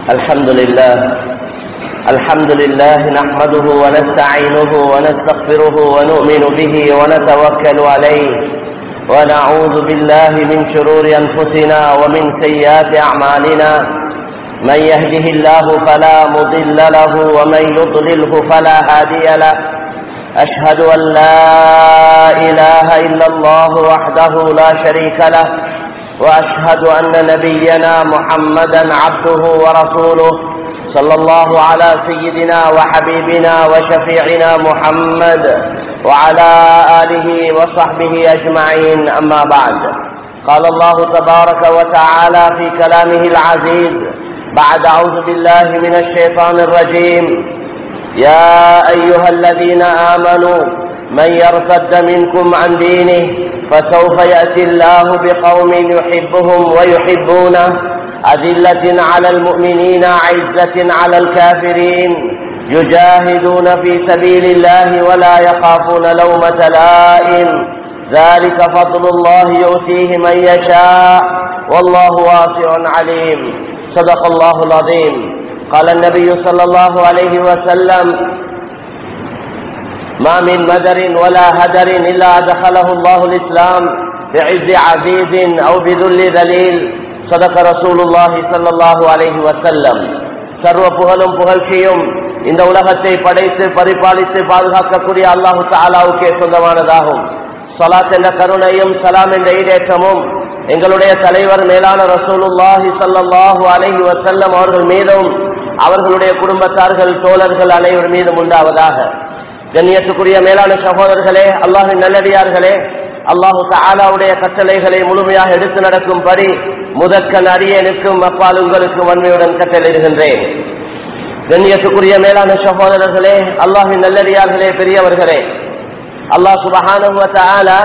الحمد لله نحمده ونستعينه ونستغفره ونؤمن به ونتوكل عليه ونعوذ بالله من شرور أنفسنا ومن سيئات أعمالنا من يهده الله فلا مضل له ومن يضلله فلا هادي له أشهد أن لا إله إلا الله وحده لا شريك له وأشهد أن نبينا محمدا عبده ورسوله صلى الله على سيدنا وحبيبنا وشفيعنا محمد وعلى آله وصحبه أجمعين أما بعد قال الله تبارك وتعالى في كلامه العزيز بعد أعوذ بالله من الشيطان الرجيم يا أيها الذين آمنوا من يرتد منكم عن دينه فسوف يأتي الله بقوم يحبهم ويحبونه أذلة على المؤمنين عزة على الكافرين يجاهدون في سبيل الله ولا يخافون لومة لائم ذلك فضل الله يؤتيه من يشاء والله واسع عليم صدق الله العظيم قال النبي صلى الله عليه وسلم ما من مدر ولا هدر إلا أدخله الله الإسلام بعز عزيز أو بذل ذليل صدق رسول الله صلى الله عليه وسلم சர்வ புகழும் புகழ்ச்சியும் இந்த உலகத்தை படைத்து பரிபாலித்து பாதுகாக்கக்கூடிய அல்லாஹு தஆலாவுக்கே சொந்தமானதாகும். ஸலாத் என்ற கருணையும் சலாம் என்ற ஈடேற்றமும் எங்களுடைய தலைவர் மேலான ரசூலுல்லாஹி ஸல்லல்லாஹு அலைஹி வஸல்லம் அவர்கள் மீதும் அவர்களுடைய குடும்பத்தார்கள் தோழர்கள் அனைவர் மீதும் உண்டாவதாக. கண்ணியத்துக்குரிய மேலான சகோதரர்களே, அல்லாஹ்வின் நல்லடியார்களே, அல்லாஹு தஆலாவுடைய கட்டளைகளை முழுமையாக எடுத்து நடக்கும்படி முதற்கண் அடியேனுக்கும் அப்பால் உங்களுக்கு வன்மையுடன் கட்டளையிடுகின்றேன். கண்ணியத்துக்குரிய மேலான சகோதரர்களே, அல்லாஹ்வின் நல்லடியார்களே, பெரியவர்களே, அல்லாஹ் சுப்ஹானஹு வ தஆலா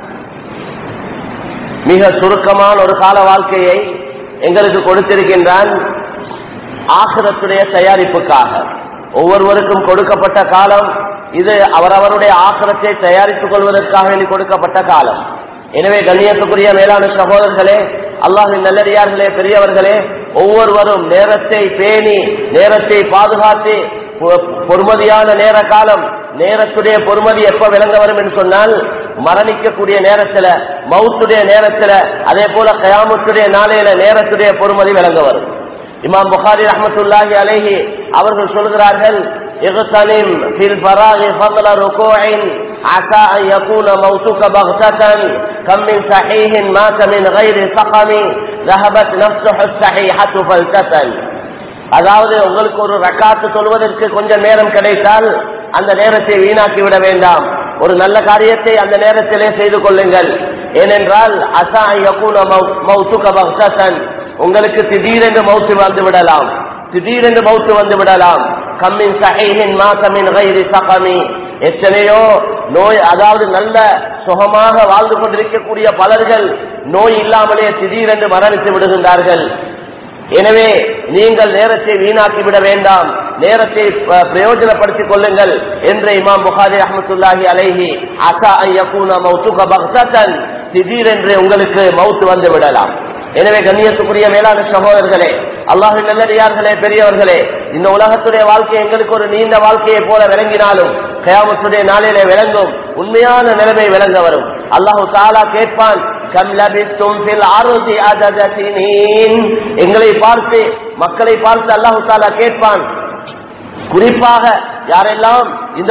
மிக சுருக்கமான ஒரு கால வாழ்க்கையை எங்களுக்கு கொடுத்திருக்கின்றான். ஆகிரத்துடைய தயாரிப்புக்காக ஒவ்வொருவருக்கும் கொடுக்கப்பட்ட காலம் இது அவரவருடைய ஆகிரத்தை தயாரித்துக் கொள்வதற்காக கொடுக்கப்பட்ட காலம். எனவே கண்ணியத்துக்குரிய மேலான சகோதரர்களே, அல்லாஹ்வின் நல்லடியார்களே, பெரியவர்களே, ஒவ்வொருவரும் நேரத்தை பேணி நேரத்தை பாதுகாத்து பொறுமதியான நேர காலம், நேரத்துடைய பொறுமதி எப்ப விளங்க வரும் என்று சொன்னால் மரணிக்கக்கூடிய நேரத்துல, மௌத்துடைய நேரத்துல, அதே போல கயாமத்துடைய நாளையில நேரத்துடைய பொறுமதி விளங்க வரும். இமாம் புகாரி ரஹ்மத்துல்லாஹி அலைஹி அவர்கள் சொல்கிறார்கள், اغتنم في الفراغ فضل ركوع عسى أن يكون موتك بغتة كم من صحيح مات من غير سقم ذهبت نفسه الصحيحة فالتسل. அதாவது உங்களுக்கு ஒரு ரக்காத்து சொல்வதற்கு கொஞ்சம் நேரம் கிடைத்தால் அந்த நேரத்தை வீணாக்கி விட வேண்டாம். ஒரு நல்ல காரியத்தை அந்த நேரத்திலே செய்து கொள்ளுங்கள். ஏனென்றால் அஸா அன் யகூன மௌதுக பக்தன், உங்களுக்கு திடீரென்று மௌத்து வந்து விடலாம், திடீரென்று மௌத்து வந்து விடலாம். கம்மின் சஹீஹின் மாஸ மின் கைரி ஸகமி, எத்தனையோ நோய், அதாவது நல்ல சுகமாக வாழ்ந்து கொண்டிருக்கக்கூடிய பலர்கள் நோய் இல்லாமலே திடீரென்று மரணித்து விடுகின்றார்கள். எனவே நீங்கள் நேரத்தை வீணாக்கி விட வேண்டாம், நேரத்தை பிரயோஜனப்படுத்திக் கொள்ளுங்கள் என்று இமாம் புகாரி ரஹ்மத்துல்லாஹி அலைஹி அஸா அன் யகூன மௌதுக பக்தன், திடீரென்று உங்களுக்கு மௌத்து வந்து விடலாம். எனவே கண்ணியத்துக்குரிய மேலான சகோதரர்களே, அல்லாஹ்வின் நல்லடியார்களே, பெரியவர்களே, இந்த உலகத்துடைய வாழ்க்கை எங்களுக்கு ஒரு நீண்ட வாழ்க்கையை போல விளங்கினாலும் கயாமத்துடைய நாளிலே விளங்கும், உண்மையான நிலைமை விளங்க வரும். அல்லாஹு தஆலா கேட்பான், கம் லபிஸ்தும் ஃபில் அர்தி அதத சினீன், எங்களை பார்த்து மக்களை பார்த்து அல்லாஹு தஆலா கேட்பான். குறிப்பாக யாரெல்லாம் இந்த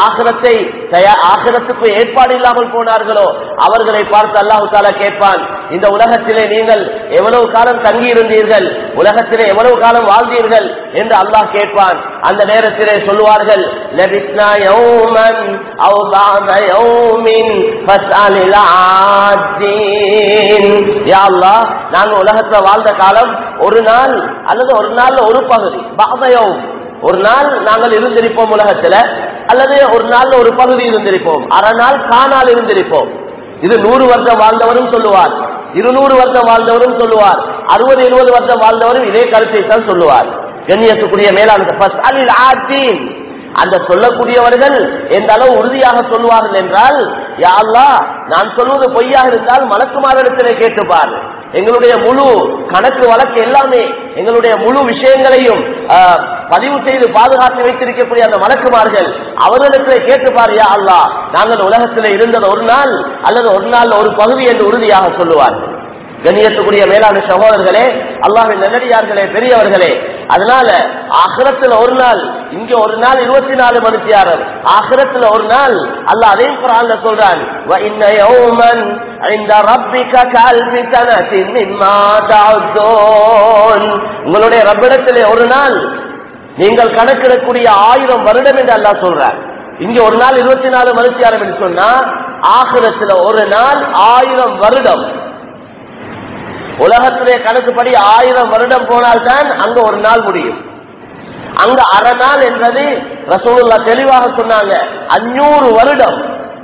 ஆகிரத்துக்கு ஏற்பாடு இல்லாமல் போனார்களோ அவர்களை பார்த்து அல்லாஹு தஆலா கேட்பான், இந்த உலகத்திலே நீங்கள் எவ்வளவு காலம் தங்கி இருந்தீர்கள், உலகத்திலே எவ்வளவு காலம் வாழ்ந்தீர்கள் என்று அல்லாஹ் கேட்பான். அந்த நேரத்திலே சொல்லுவார்கள், லபிஸ்னா யௌமன் அவ் பஅத யௌமின் ஃபஸ்அலில் ஆஜீன், யா அல்லாஹ் நாங்க உலகத்துல வாழ்ந்த காலம் ஒரு நாள் அல்லது ஒரு நாள்ல ஒரு பகுதி, பஅத யௌம் ஒரு நாள் நாங்கள் இருந்திருப்போம் உலகத்துல, அல்லது ஒரு நாள்ல ஒரு பகுதி இருந்திருப்போம், அரை நாள் காணால் இருந்திருப்போம். இது 100 வருஷம் வாழ்ந்தவரும் சொல்லுவார், 200 வருஷம் வாழ்ந்தவரும் சொல்லுவார், 60-20 வருஷம் வாழ்ந்தவரும் இதே கருத்தை தான் சொல்லுவார். கண்ணியத்துக்குரிய மேலான அந்த சொல்லக்கூடியவர்கள் எந்த அளவு உறுதியாக சொல்வார்கள் என்றால், யா அல்லாஹ் நான் சொல்வது பொய்யாக இருந்தால் மலக்குமாரிடத்திலே கேட்டுப்பார், எங்களுடைய முழு கணக்கு வழக்கு எல்லாமே எங்களுடைய முழு விஷயங்களையும் பதிவு செய்து பாதுகாத்து வைத்திருக்கக்கூடிய அந்த மலக்குமார்கள் அவர்களுக்கு கேட்டுப்பார், யா அல்லாஹ், நாங்கள் உலகத்தில் இருந்தது ஒரு நாள் அல்லது ஒரு நாள் ஒரு பகுதி என்று உறுதியாக சொல்லுவார்கள். கண்ணியத்துக்குரிய மேலான சகோதரர்களே, அல்லாஹ்வின் நல்லடியார்களே, பெரியவர்களே, அதனால ஆகிரத்துல ஒரு நாள், இங்க ஒரு நாள் 24 மணித்தியாரம், ஆகிரத்துல ஒரு நாள். அல்லாஹ் அதையும் குர்ஆன்ல சொல்றான், வ இன்ன யௌமன் இன்த ரப்பிக கஅல்ஃபி ஸனத்தின் மிம்மா தஅதுன். உங்களுடைய ரப்பிடத்திலே ஒரு நாள் நீங்கள் கணக்கிடக்கூடிய 1000 வருடம் என்று அல்லாஹ் சொல்றார். இங்க ஒரு நாள் 24 மணித்தியாரம் என்று சொன்னா, ஆகிரத்துல ஒரு நாள் 1000 வருடம். உலகத்திலே கணக்குப்படி 1000 வருடம் போனால்தான் அங்க ஒரு நாள் முடியும். அங்க அரை நாள் என்பது ரசூலுல்லாஹ் தெளிவாக சொன்னாங்க, 500 வருடம்.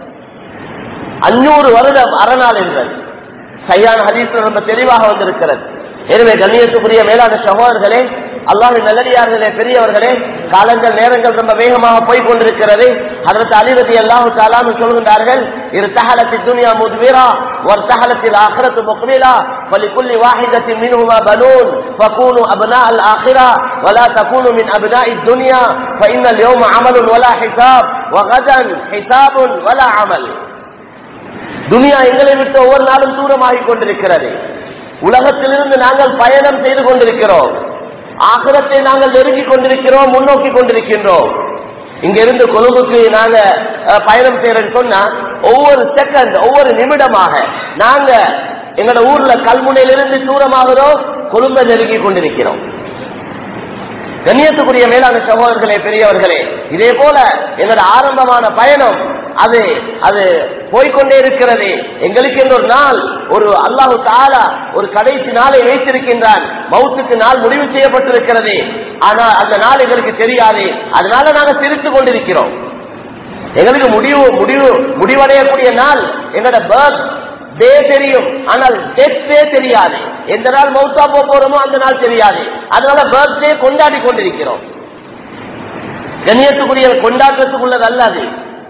500 வருடம் அரை நாள் என்பது சையான ஹதீஸ்ல ரொம்ப தெளிவாக வந்திருக்கிறது. எனவே கண்ணியத்துக்குரிய மேலான சகோதரர்களே, அல்லாஹ்வின் நல்லடியார்களே, பெரியவர்களே, காலங்கள் நேரங்கள் ரொம்ப வேகமாக போய் கொண்டிருக்கிறது. ஹஜ்ரத் அலி ரலியல்லாஹு தஆலா சொல்கின்றார்கள், இர்தஹலத்தித் துன்யா முத்பிரா வர்தஹலத்தில் ஆখিরাத்து முக்மிலா வலிகுல்லி வாஹிதத்தின் மின்ஹுமா பனூன் ஃபகூனு அப்னாஅல் ஆখিরা வலா தகூனு மின் அப்னாஇத் துன்யா ஃபஇன்னல் யௌம அமலுன் வலா ஹிசாப் வகதன் ஹிசாபுன் வலா அமல். துனியா எங்களை விட்டு ஒவ்வொரு நாளும் தூரமாகிக் கொண்டிருக்கிறது. உலகத்திலிருந்து நாங்கள் பயணம் செய்து கொண்டிருக்கிறோம். ஆகிரத்தை நாங்கள் நெருங்கிக் கொண்டிருக்கிறோம், முன்னோக்கி கொண்டிருக்கின்றோம். இங்க இருந்து கொழும்புக்கு நாங்க பயணம் செய்யறோம்னு சொன்னா, ஒவ்வொரு செகண்ட் ஒவ்வொரு நிமிடமாக நாங்க எங்களோட ஊர்ல கல்முனையிலிருந்து தூரமாகிறோம், கொழும்பை நெருங்கிக் கொண்டிருக்கிறோம். கண்ணியத்துக்குரிய மேலான சகோதரர்களே, பெரியவர்களே, இதே போல எங்களோட ஆரம்பமான பயணம் அது போய்கொண்டே இருக்கிறது. எங்களுக்கு இந்த ஒரு நாள், ஒரு அல்லாஹு தஆலா ஒரு கடைசி நாளை வைத்திருக்கின்றான். மௌத்துக்கு நாள் முடிவு செய்யப்பட்டிருக்கிறது. ஆனால் அந்த நாள் எங்களுக்கு தெரியாது. அதனால நாங்கள் சிரித்துக் கொண்டிருக்கிறோம். எங்களுக்கு முடிவடையக்கூடிய நாள் எங்களோட பர்த் டே தெரியும், ஆனால் டெத் டே தெரியாது. எந்த நாள் மௌத்தா போறோமோ அந்த நாள் தெரியாது. அதனால பர்த் டே கொண்டாடி கொண்டிருக்கிறோம். கண்ணியத்துக்குரிய கொண்டாட்டத்துக்குள்ளது அல்லது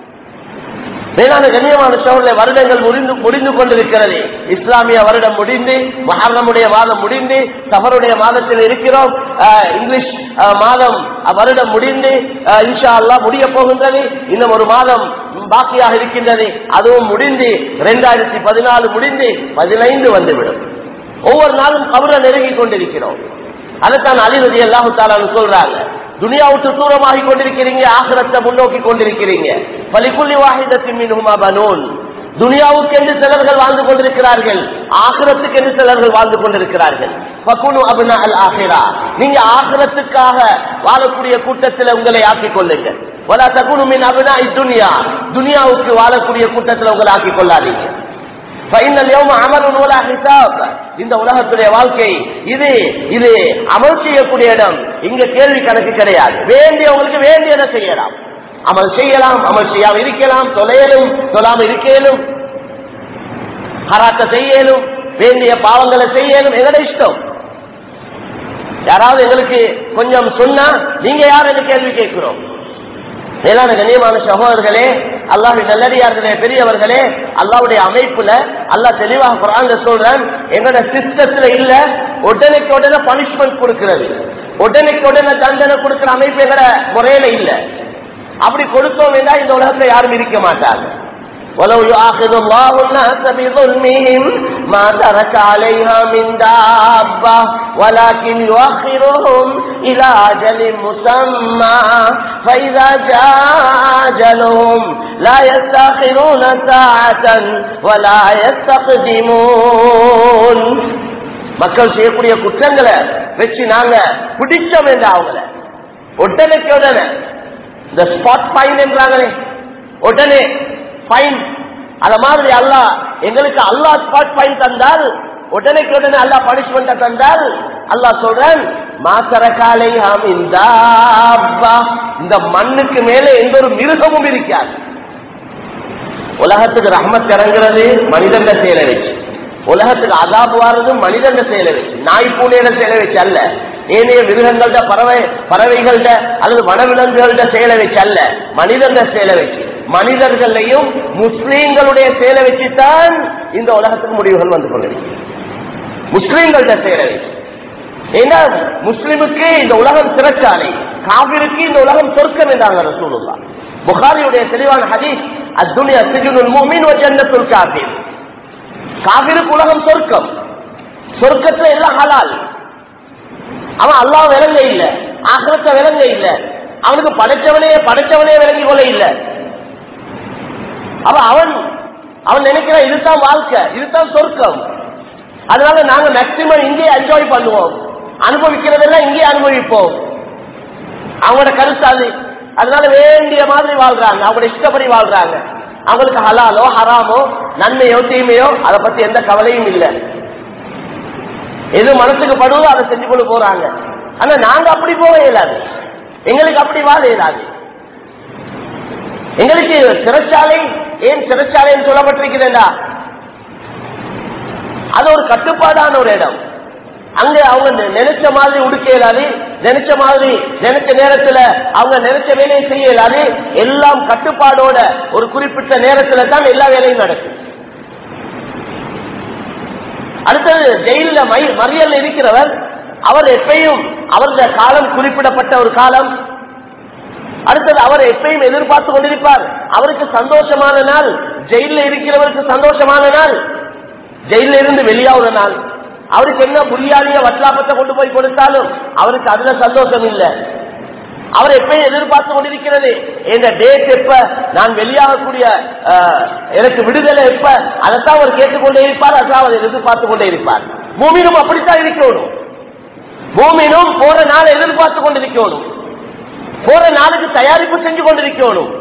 மேலான கண்ணியமான சோழர்களே, வருடங்கள் முடிந்து கொண்டிருக்கிறது. இஸ்லாமிய வருடம் முடிந்து, முஹர்ரமுடைய மாதம் முடிந்து, சஃபருடைய மாதத்தில் இருக்கிறோம். இங்கிலீஷ் மாதம் வருடம் முடிந்து இன்ஷா அல்லாஹ் முடிய போகின்றது. இன்னும் ஒரு மாதம் பாக்கியாக இருக்கின்றது. அதுவும் முடிந்து 2014 முடிந்து 15 வந்துவிடும். ஒவ்வொரு நாளும் கபரை நெருங்கி கொண்டிருக்கிறோம். அதைத்தான் அலி ரலியல்லாஹு தஆலா சொல்றாங்க, துனியா விட்டு தூரமாகி கொண்டிருக்கிறீங்க, ஆகிரத்தை முன்னோக்கி கொண்டிருக்கிறீங்க. ஃபலிகுல்லி வாஹிதத்தின் மின்ஹுமா பனூன். துனியாவுக்கு என்று சிலர்கள் வாழ்ந்து கொண்டிருக்கிறார்கள், ஆகிரத்துக்கு என்று சிலர்கள் வாழ்ந்து கொண்டிருக்கிறார்கள். ஃபகுனு அப்னாஅல் ஆகிரா. நீங்க ஆகிரத்துக்காக வாழக்கூடிய கூட்டத்தில் உங்களை ஆக்கிக் கொள்ளுங்கள். வலா தகுனு மின் அப்னாஇத் துன்யா. துனியாவுக்கு வாழக்கூடிய கூட்டத்தில் உங்களை ஆக்கிக் கொள்ளாதீங்க. இந்த உலகத்துடைய வாழ்க்கை இது அமல் செய்யக்கூடிய இடம். இங்க கேள்வி கணக்கு கிடையாது. வேண்டியவங்களுக்கு வேண்டியதை செய்யலாம், அமல் செய்யலாம், அமல் செய்யாம இருக்கலாம், தொலையலும் தொழாம இருக்கலும், ஹராத்த செய்யலும், வேண்டிய பாவங்களை செய்யலும், எங்கட இஷ்டம். யாராவது எங்களுக்கு கொஞ்சம் சொன்னா நீங்க யார் என்று கேள்வி கேட்கிறோம். மேலான கண்ணியமான சகோதரர்களே, அல்லாஹ்வின் நல்லடியார்களே, பெரியவர்களே, அல்லாஹ்வுடைய அமைப்புல அல்லாஹ் தெளிவாக குர்ஆன்ல சொல்றான், எங்கட சிஸ்டத்துல இல்ல உடனேக்கு உடனே பனிஷ்மெண்ட் கொடுக்கிறது, உடனேக்கு உடனே தண்டனை கொடுக்கிற அமைப்பு எங்கட முறையில இல்ல. அப்படி கொடுத்தோம் என்றால் இந்த உலகத்துல யாரும் இருக்க மாட்டாங்க. وَلَوْ يُؤَاخِذُ اللَّهُ النَّاسَ بِظُلْمِهِمْ مَا تَرَكَ عَلَيْهَا مِنْ دَابَّةٍ وَلَكِنْ يُؤَخِّرُهُمْ إِلَى أَجَلٍ مُّسَمًّى فَإِذَا جَاءَ أَجَلُهُمْ لَا يَسْتَأْخِرُونَ سَاعَةً وَلَا يَسْتَقْدِمُونَ. மக்கள் செய்யக்கூடிய குற்றங்களை வச்சு நாங்க பிடிச்சோம் என்ற அவங்கள உடனேக்கு உடனே இந்த ஸ்பாட் ஃபைன் என்றாங்களே, உடனே ஃபைன். அத மாதிரி அல்லாஹ் எங்களுக்கு அல்லாஹ் ஸ்பாட் ஃபைன் தந்தால், உடனேக்கு உடனே அல்லாஹ் பனிஷ்மெண்ட் தந்தால், அல்லாஹ் சொல்றான், மாசரகாலை இந்த மண்ணுக்கு மேலே எந்த ஒரு மிருகமும் இருக்காது. உலகத்துக்கு ரஹ்மத் இறங்குறது மனிதன் செயலை வச்சு, உலகத்துக்கு அதாபு வாரது மனிதன் செயலை வச்சு, நாய் பூனையிட செயலை வச்சு அல்ல, ஏனைய மிருகங்கள்ட பறவைகள்ட அல்லது வனவிலங்குகள்ட செயலை வச்சு அல்ல, மனிதன் செயலை வச்சு, மனிதர்களையும் முஸ்லீம்களுடைய செயலை வச்சுத்தான் இந்த உலகத்துக்கு முடிவுகள் வந்து கொண்டிருக்கிறது. முஸ்லிம்கள்ட்ட சேரவை. ஏன்னா முஸ்லிமுக்கு இந்த உலகம் சிறைச்சாலை, காபிருக்கு இந்த உலகம் சொர்க்கம் என்றாங்க ரசூலுல்லாஹ். புகாரியுடைய தெளிவான ஹதீஸ், அத்துன்யா சிஜ்னுல் முஃமின் வ ஜன்னத்துல் காஃபிர். காபிருக்கு உலகம் சொர்க்கம், சொர்க்கத்துல எல்லாம் ஹலால். அவன் அல்லாஹ் விளங்க இல்ல, ஆகிரத்தை விளங்க இல்ல, அவனுக்கு படைச்சவனே விளங்கி கொள்ள இல்ல. அவன் நினைக்கிறான் இதுதான் வாழ்க்கை, இதுதான் சொர்க்கம். அதனால நாங்க மேக்சிமம் இங்கே என்ஜாய் பண்ணுவோம், அனுபவிக்கிறதெல்லாம் இங்கே அனுபவிப்போம். அவங்களோட கருத்து அது. அதனால வேண்டிய மாதிரி வாழ்றாங்க, அவங்களோட இஷ்டப்படி வாழ்றாங்க. அவங்களுக்கு ஹலாலோ ஹராமோ நன்மையோ தீமையோ அதை பத்தி எந்த கவலையும் இல்லை. எது மனசுக்கு படுவதோ அதை செஞ்சு கொண்டு போறாங்க. ஆனா நாங்க அப்படி போக இயலாது, எங்களுக்கு அப்படி வாழ இயலாது. எங்களுக்கு சிறைச்சாலை, ஏன் சிறைச்சாலைன்னு சொல்லப்பட்டிருக்கிறேன்டா, அது ஒரு கட்டுப்பாடான ஒரு இடம். அங்க அவங்க நினைச்ச மாதிரி உடுக்க இயலாது, நினைச்ச மாதிரி நினைச்ச நேரத்துல அவங்க நினைச்ச வேலையை செய்ய இயலாது. எல்லாம் கட்டுப்பாடோட ஒரு குறிப்பிட்ட நேரத்துல தான் எல்லா வேலையும் நடக்கும். அடுத்தது ஜெயில மறியல் இருக்கிறவர், அவர் எப்பயும் அவருடைய காலம் குறிப்பிடப்பட்ட ஒரு காலம். அடுத்தது அவர் எப்பயும் எதிர்பார்த்து கொண்டிருப்பார், அவருக்கு சந்தோஷமான நாள், ஜெயில இருக்கிறவருக்கு சந்தோஷமான நாள், ஜெயில இருந்து வெளியாகிற நாள். அவருக்கு என்ன புரியாதிய வட்லாப்பத்தை கொண்டு போய் கொடுத்தாலும் அவருக்கு அதுல சந்தோஷம் இல்லை. அவர் எப்பயும் எதிர்பார்த்து கொண்டிருக்கிறது, இந்த டேட் எப்ப, நான் வெளியாகக்கூடிய எனக்கு விடுதலை எப்ப, அதைத்தான் அவர் கேட்டுக்கொண்டே இருப்பார், அதான் அவர் எதிர்பார்த்து கொண்டே இருப்பார். பூமியிலும் அப்படித்தான் இருக்கணும். பூமியிலும் போற நாள் எதிர்பார்த்து கொண்டிருக்கணும், போற நாளுக்கு தயாரிப்பு செஞ்சு கொண்டிருக்கணும்.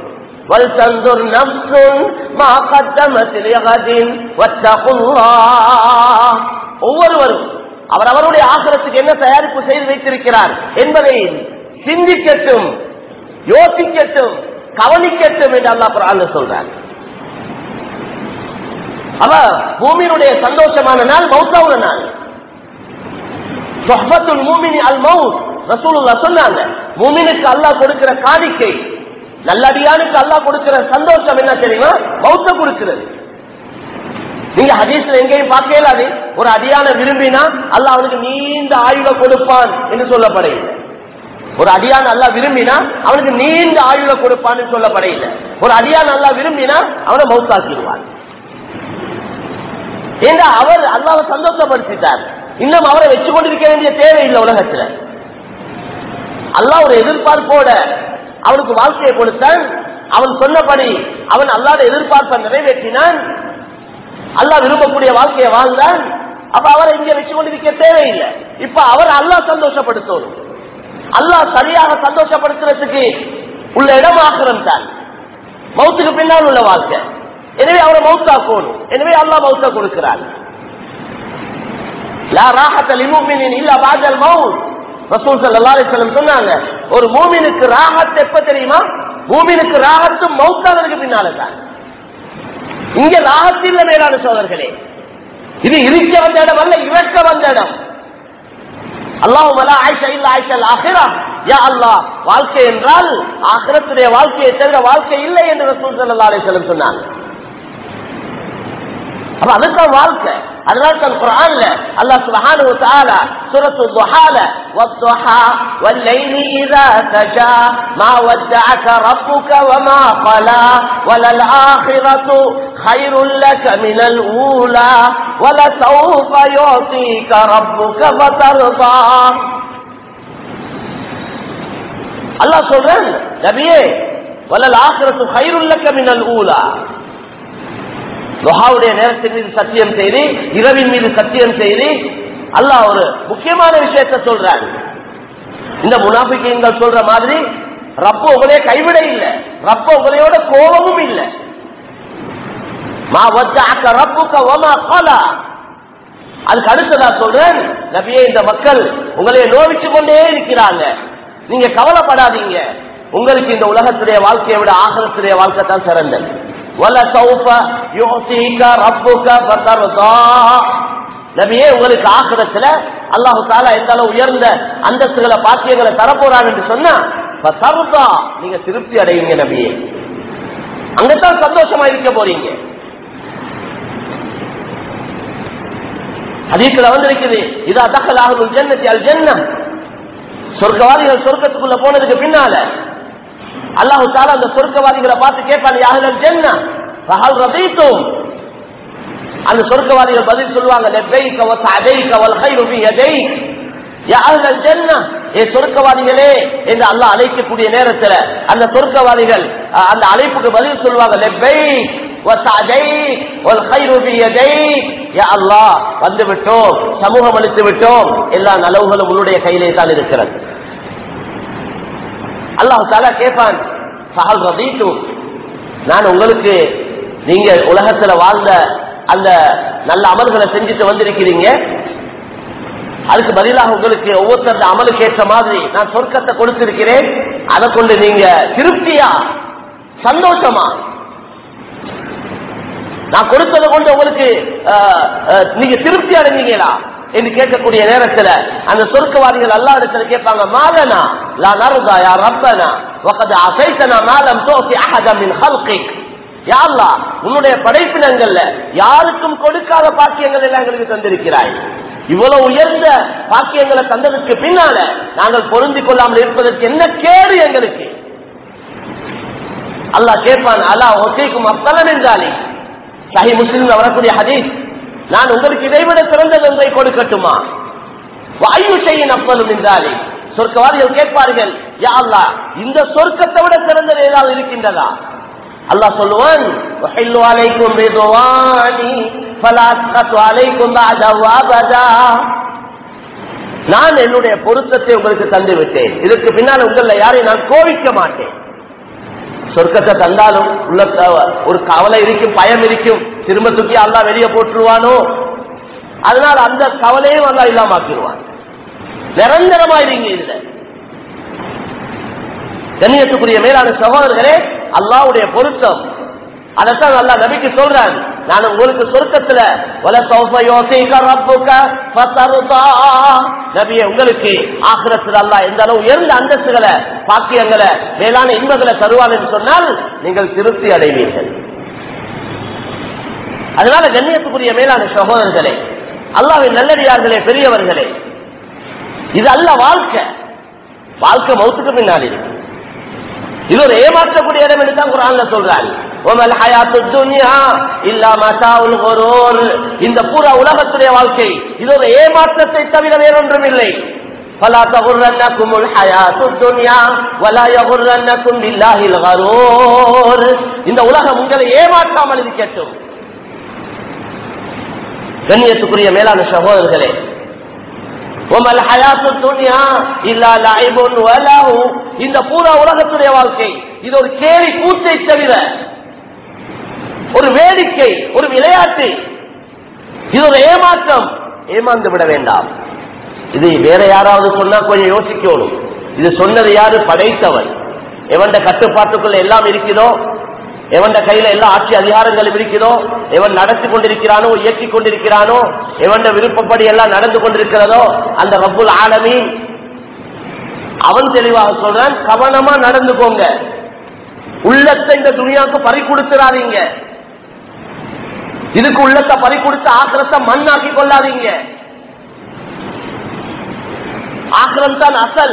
ஒவ்வொருவரும் அவர் அவருடைய ஆகிரத்துக்கு என்ன தயாரிப்பு செய்து வைத்திருக்கிறார் என்பதை சிந்திக்கட்டும், யோசிக்கட்டும், கவனிக்கட்டும் என்று அல்லாஹ் குர்ஆன்ல சொல்றார். அவ பூமியினுடைய சந்தோஷமான நாள் மௌத்தாவுன நாள். சுஹ்பத்துல் முஃமினி அல் மௌத், ரசூலுல்லாஹ் சொன்னாங்க. முஃமினுக்கு அல்லாஹ் கொடுக்கிற காணிக்கை, நல்லடியானுக்கு அல்லாஹ் கொடுக்கிற சந்தோஷம் என்ன தெரியுமா? மௌத்த கொடுக்கிறது. நீங்க ஹதீஸ்ல எங்கேயும் பார்க்கலாது, ஒரு அடியான விரும்பினா அல்லாஹ் அவனுக்கு நீண்ட ஆயுள கொடுப்பான் என்று சொல்லப்படையில்லை. ஒரு அடியான் அல்லாஹ் விரும்பினா அவனுக்கு நீண்ட ஆயுள கொடுப்பான்னு சொல்லப்படையில்லை. ஒரு அடியான் அல்லாஹ் விரும்பினா அவனை மௌத்தாக்கிடுவான். ஏன்னா அவர் அல்லாஹ்வை சந்தோஷப்படுத்திட்டார், இன்னும் அவரை வச்சு கொண்டிருக்க வேண்டிய தேவையில்லை உலகத்துல. அல்லாஹ் ஒரு எதிர்பார்ப்போட அவனுக்கு வாழ்க்கையை கொடுத்தான், அவன் சொன்னபடி அவன் அல்லாஹ்வுடைய எதிர்பார்ப்பை நிறைவேற்றினான், அல்லாஹ் விரும்பக்கூடிய வாழ்க்கையை வாழ்ந்தான். அப்ப அவரை இங்க வச்சு கொண்டிருக்க தேவையில்லை. இப்ப அவர் அல்லாஹ் சந்தோஷப்படுத்தணும். அல்லாஹ் சரியாக சந்தோஷப்படுத்துறதுக்கு உள்ள இடம் ஆக்கிரம் தான் மௌத்துக்கு பின்னால் உள்ள வாழ்க்கை. எனவே அவரை மௌத்தாக்கணும். எனவே அல்லாஹ் மௌத்த கொடுக்கிறார். லா ராஹத லிமுஃமினின் இல்லா பஅதல் மௌத். ரசூல் ஸல்லல்லாஹு அலைஹி வஸல்லம் சொன்னாங்க, ஒரு மூமினுக்கு ராஹத் எப்ப தெரியுமா? மூமினுக்கு ராஹத்து மௌத்தானதுக்கு பின்னால தான். இங்க ராஹத் இல்ல மேலான சோதர்களே, இது இருக்க வந்த இடம் அல்ல, இறக்க வந்த இடம். அல்லாஹும்ம லா ஆயிஷா இல்லா ஆயிஷல் ஆகிரா. யா அல்லாஹ், வாழ்க்கை என்றால் ஆகிரத்துடைய வாழ்க்கையை தவிர வாழ்க்கை இல்லை என்று ரசூல் ஸல்லல்லாஹு அலைஹி வஸல்லம் சொன்னாங்க. அப்ப அதுதான் வாழ்க்கை. அதனால தான் குர்ஆன்ல அல்லாஹ் சுப்ஹானஹு வ தஆலா சூரத்துல் துஹால வஸ்ஸுஹா வல்லைலி இதா தஜா மா வஜ்ஜஅக ரப்புக வமா கலா வலல் ஆখিরাতু கைருல் லக மினல் ஊலா வல சௌஃப யுதீக ரப்புக ஃபதர்தா. அல்லாஹ் சொல்றான், நபியே, வலல் ஆখিরাতু கைருல் லக மினல் ஊலா. துஹாவுடைய நேரத்தின் மீது சத்தியம் செய்து, இரவின் மீது சத்தியம் செய்து அல்லாஹ் ஒரு முக்கியமான விஷயத்தை சொல்றாங்க. இந்த முனாஃபிகீன்கள் சொல்ற மாதிரி ரப்பு உங்களையே கைவிட இல்லை, ரப்பு உங்களையோட கோபமும் இல்லை. மா வஜ்ஜஅக ரப்புக வமா கலா. அதுக்கு அடுத்ததா சொல்றேன், நபியே, இந்த மக்கள் உங்களையே நோவிச்சு கொண்டே இருக்கிறாங்க, நீங்க கவலைப்படாதீங்க, உங்களுக்கு இந்த உலகத்துடைய வாழ்க்கையை விட ஆகிரத்துடைய வாழ்க்கை தான் சிறந்தது. وَلَسَوْفَ يُعْطِيكَ رَبُّكَ فَتَرْضَى. நபியே, உங்களுக்கு ஆகிரத்துல அல்லாஹ் தஆலா எந்த அளவு உயர்ந்த அந்தஸ்துகளை பாக்கியங்களை தரப்போறாங்க என்று சொன்னா ஃபதர்தா, நீங்க திருப்தி அடைவீங்க நபியே, அங்கதான் சந்தோஷமா இருக்க போறீங்க. ஹதீஸ்ல வந்திருக்குது, இதா தகல அஹ்லுல் ஜன்னதி அல் ஜன்னah, சொர்க்கவாதிகள் சொர்க்கத்துக்குள்ள போனதுக்கு பின்னால அல்லாஹ் தஆலா அந்த சொர்க்கவாதிகளை பார்த்து கேட்பான், யா அஹ்லுல் ஜன்னah ஃபஹல் ரதீதும், அந்த சொர்க்கவாதிகள் பதில் சொல்லுவாங்க, லப்பைக வ சஅதைக வல் கைரு ஃபி யதைக், யா அஹ்லுல் ஜன்னah, ஏ சொர்க்கவாதிகளே என்று அல்லாஹ் அழைக்கக்கூடிய நேரத்தில் அந்த சொர்க்கவாதிகள் அந்த அழைப்புக்கு பதில் சொல்லுவாங்க, லப்பைக் வ சஅதைக் வல் கைரு ஃபி யதைக், யா அல்லாஹ் வந்து விட்டோம், சமூகம் அளித்து விட்டோம், எல்லா நலவுகளும் உன்னுடைய கையிலே தான் இருக்கிறது. அல்லாஹ் தஆலா கேட்பான், ஃபஹல் ரதீதும், நான் உங்களுக்கு நீங்க உலகத்துல வாழ்ந்த அந்த நல்ல அமல்களை செஞ்சுட்டு வந்திருக்கிறீங்க, அதுக்கு பதிலாக உங்களுக்கு ஒவ்வொருத்தர அமலுக்கு ஏற்ற மாதிரி நான் சொர்க்கத்தை கொடுத்திருக்கிறேன், அதை கொண்டு நீங்க திருப்தியா சந்தோஷமா, நான் கொடுத்ததை கொண்டு உங்களுக்கு நீங்க திருப்தி அடைஞ்சீங்களா என்று கேட்கக்கூடிய நேரத்தில் அந்த சொர்க்கவாதிகள் அல்லாஹ் இடத்துல கேட்பாங்க, மாலனா லா நர்தா யா ரப்பனா வகத் அஸைதனா மா லம் துஸி அஹதன் மின் ஹல்கிக், யா அல்லாஹ் உன்னுடைய படைப்பினங்கள்ல யாருக்கும் கொடுக்காத பாக்கியங்கள் எல்லாம் எங்களுக்கு தந்திருக்கிறாய், இவ்வளவு உயர்ந்த பாக்கியங்களை தந்ததற்கு பின்னால நாங்கள் பொருந்திக் கொள்ளாமல் இருப்பதற்கு என்ன கேடு எங்களுக்கு? அல்லாஹ் கேட்பான், அலா ஒசைக்கும் அப்தலன் என்றாலே, சஹீஹ் முஸ்லிம்ல வரக்கூடிய ஹதீஸ், நான் உங்களுக்கு இதைவிட சிறந்தது ஒன்றை கொடுக்கட்டுமா? வாயு ஷைஇன் அஃதலு மின் ஸாலிக், சொர்க்கவாதிகள் கேட்பார்கள், யா அல்லாஹ் இந்த சொர்க்கத்தை விட சிறந்தது ஏதாவது இருக்கின்றதா? அல்லாஹ் சொல்லுவான், வஹில்லு அலைக்கும் ரிதுவானி ஃபலா அஸ்கத்து அலைக்கும் பஅதஹு அபதா, நான் என்னுடைய பொருத்தத்தை உங்களுக்கு தந்து விட்டேன், இதற்கு பின்னால் உங்களை யாரையும் நான் கோவிக்க மாட்டேன். சொர்க்கத்தை தந்தாலும் உள்ள ஒரு கவலை இருக்கும், பயம் இருக்கும், திரும்ப தூக்கி அல்லாஹ் வெளியே போட்டுருவானோ, அதனால அந்த கவலையும் அல்லாஹ் இல்லாம ஆக்கிடுவான். நிரந்தரமாயிருங்க இதுல. கண்ணியத்துக்குரிய மேலான சகோதரர்களே, அல்லாஹ்வுடைய பொருத்தம், அதைத்தான் அல்லாஹ் நபிக்கு சொல்றான், நான் உங்களுக்கு சொர்க்கத்துல நபியே உங்களுக்கு ஆகிரத்தில் அல்லாஹ் எந்த அளவு உயர்ந்த அந்தஸ்துகளை பாக்கியங்களை மேலான இன்பங்களை தருவான் என்று சொன்னால் நீங்கள் திருப்தி அடைவீர்கள். அதனால கண்ணியத்துக்குரிய மேலான சகோதரர்களே, அல்லாஹ்வின் நல்லடியார்களே, பெரியவர்களே, இது அல்ல வாழ்க்கை. வாழ்க்கை மௌத்துக்கு பின்னால் இருக்கு. இது ஒரு ஏமாற்றக்கூடிய இடம் என்று தான் குர்ஆன்ல சொல்றாங்க. வமல் ஹயாத்துத் துன்யா இல்லா மதாஉல் குரூர், இந்த பூரா உலகத்துடைய வாழ்க்கை இது ஒரு ஏமாற்றத்தை தவிர வேறொன்றும் இல்லை. ஃபலா தகுர்ரன்னகுமுல் ஹயாத்துத் துன்யா வலா யகுர்ரன்னகும் பில்லாஹில் கரூர், இந்த உலகம் உங்களை ஏமாற்றாமல் இருக்கட்டும். கண்ணியத்துக்குரிய மேலான சகோதரர்களே, வமல் ஹயாத்துத் துன்யா இல்லா லஐபுன் வலஹு, இந்த பூரா உலகத்துடைய வாழ்க்கை இது ஒரு கேலி கூத்தை தவிர, ஒரு வேடிக்கை, ஒரு விளையாட்டு, இது ஒரு ஏமாற்றம். ஏமாந்து விட வேண்டாம். இது வேற யாராவது சொன்னா கொஞ்சம் யோசிக்கணும். இது சொன்னது யாரு? படைத்தவன். எவன் கட்டுப்பாட்டுக்குள்ள எல்லாம் இருக்கிறதோ, எவன் கையில எல்லா ஆட்சி அதிகாரங்களும் இருக்கிறதோ, எவன் நடத்தி கொண்டிருக்கிறானோ, இயக்கி கொண்டிருக்கிறானோ, எவன் விருப்பப்படி எல்லாம் நடந்து கொண்டிருக்கிறதோ அந்த ரப்புல் ஆலமீன் அவன் தெளிவாக சொல்றான், கவனமா நடந்துக்கோங்க, உள்ளத்தை இந்த துனியாவுக்கு பறி கொடுத்துறாதீங்க, இதுக்கு உள்ளத்தை பறி கொடுத்து ஆக்கிரத்தை மண்ணாக்கி கொள்ளாதீங்க. ஆக்கிரம் தான் அசல்.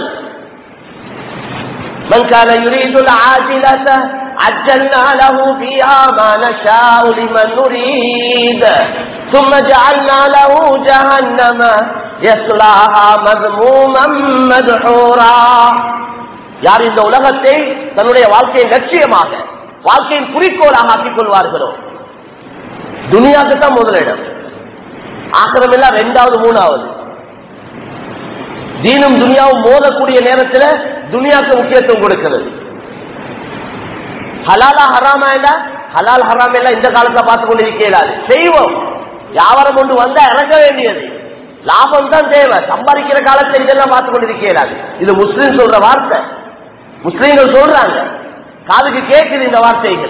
من كان يريد العاجلة عجلنا له فيها ما نشاء لمن نريد ثم جعلنا له جهنم يصلاها مذموما مدحورا. யார் இந்த உலகத்தை தன்னுடைய வாழ்க்கையின் லட்சியமாக, வாழ்க்கையின் குறிக்கோளாக ஆக்கிக் கொள்வார்களோ, துனியாவுக்கு தான் முதலிடம், ஆக்கிரம் எல்லாம் இரண்டாவது மூணாவது. தீனும் துனியாவும் மோதக்கூடிய நேரத்தில் துனியாவுக்கு முக்கியத்துவம் கொடுக்கிறது. ஹலாலா ஹராமா இல்ல, ஹலால் ஹராம் எல்லாம் இந்த காலத்துல பார்த்துக் கொண்டிருக்கிறாரு. செய்வோம், வியாபாரம் கொண்டு வந்தா இறங்க வேண்டியது, லாபம் தான் தேவை, சம்பாதிக்கிற காலத்தில் இதெல்லாம் பார்த்துக் கொண்டிருக்கிறாரு. இது முஸ்லீம் சொல்ற வார்த்தை, முஸ்லீம்கள் சொல்றாங்க, காதுக்கு கேட்குது இந்த வார்த்தைகள்.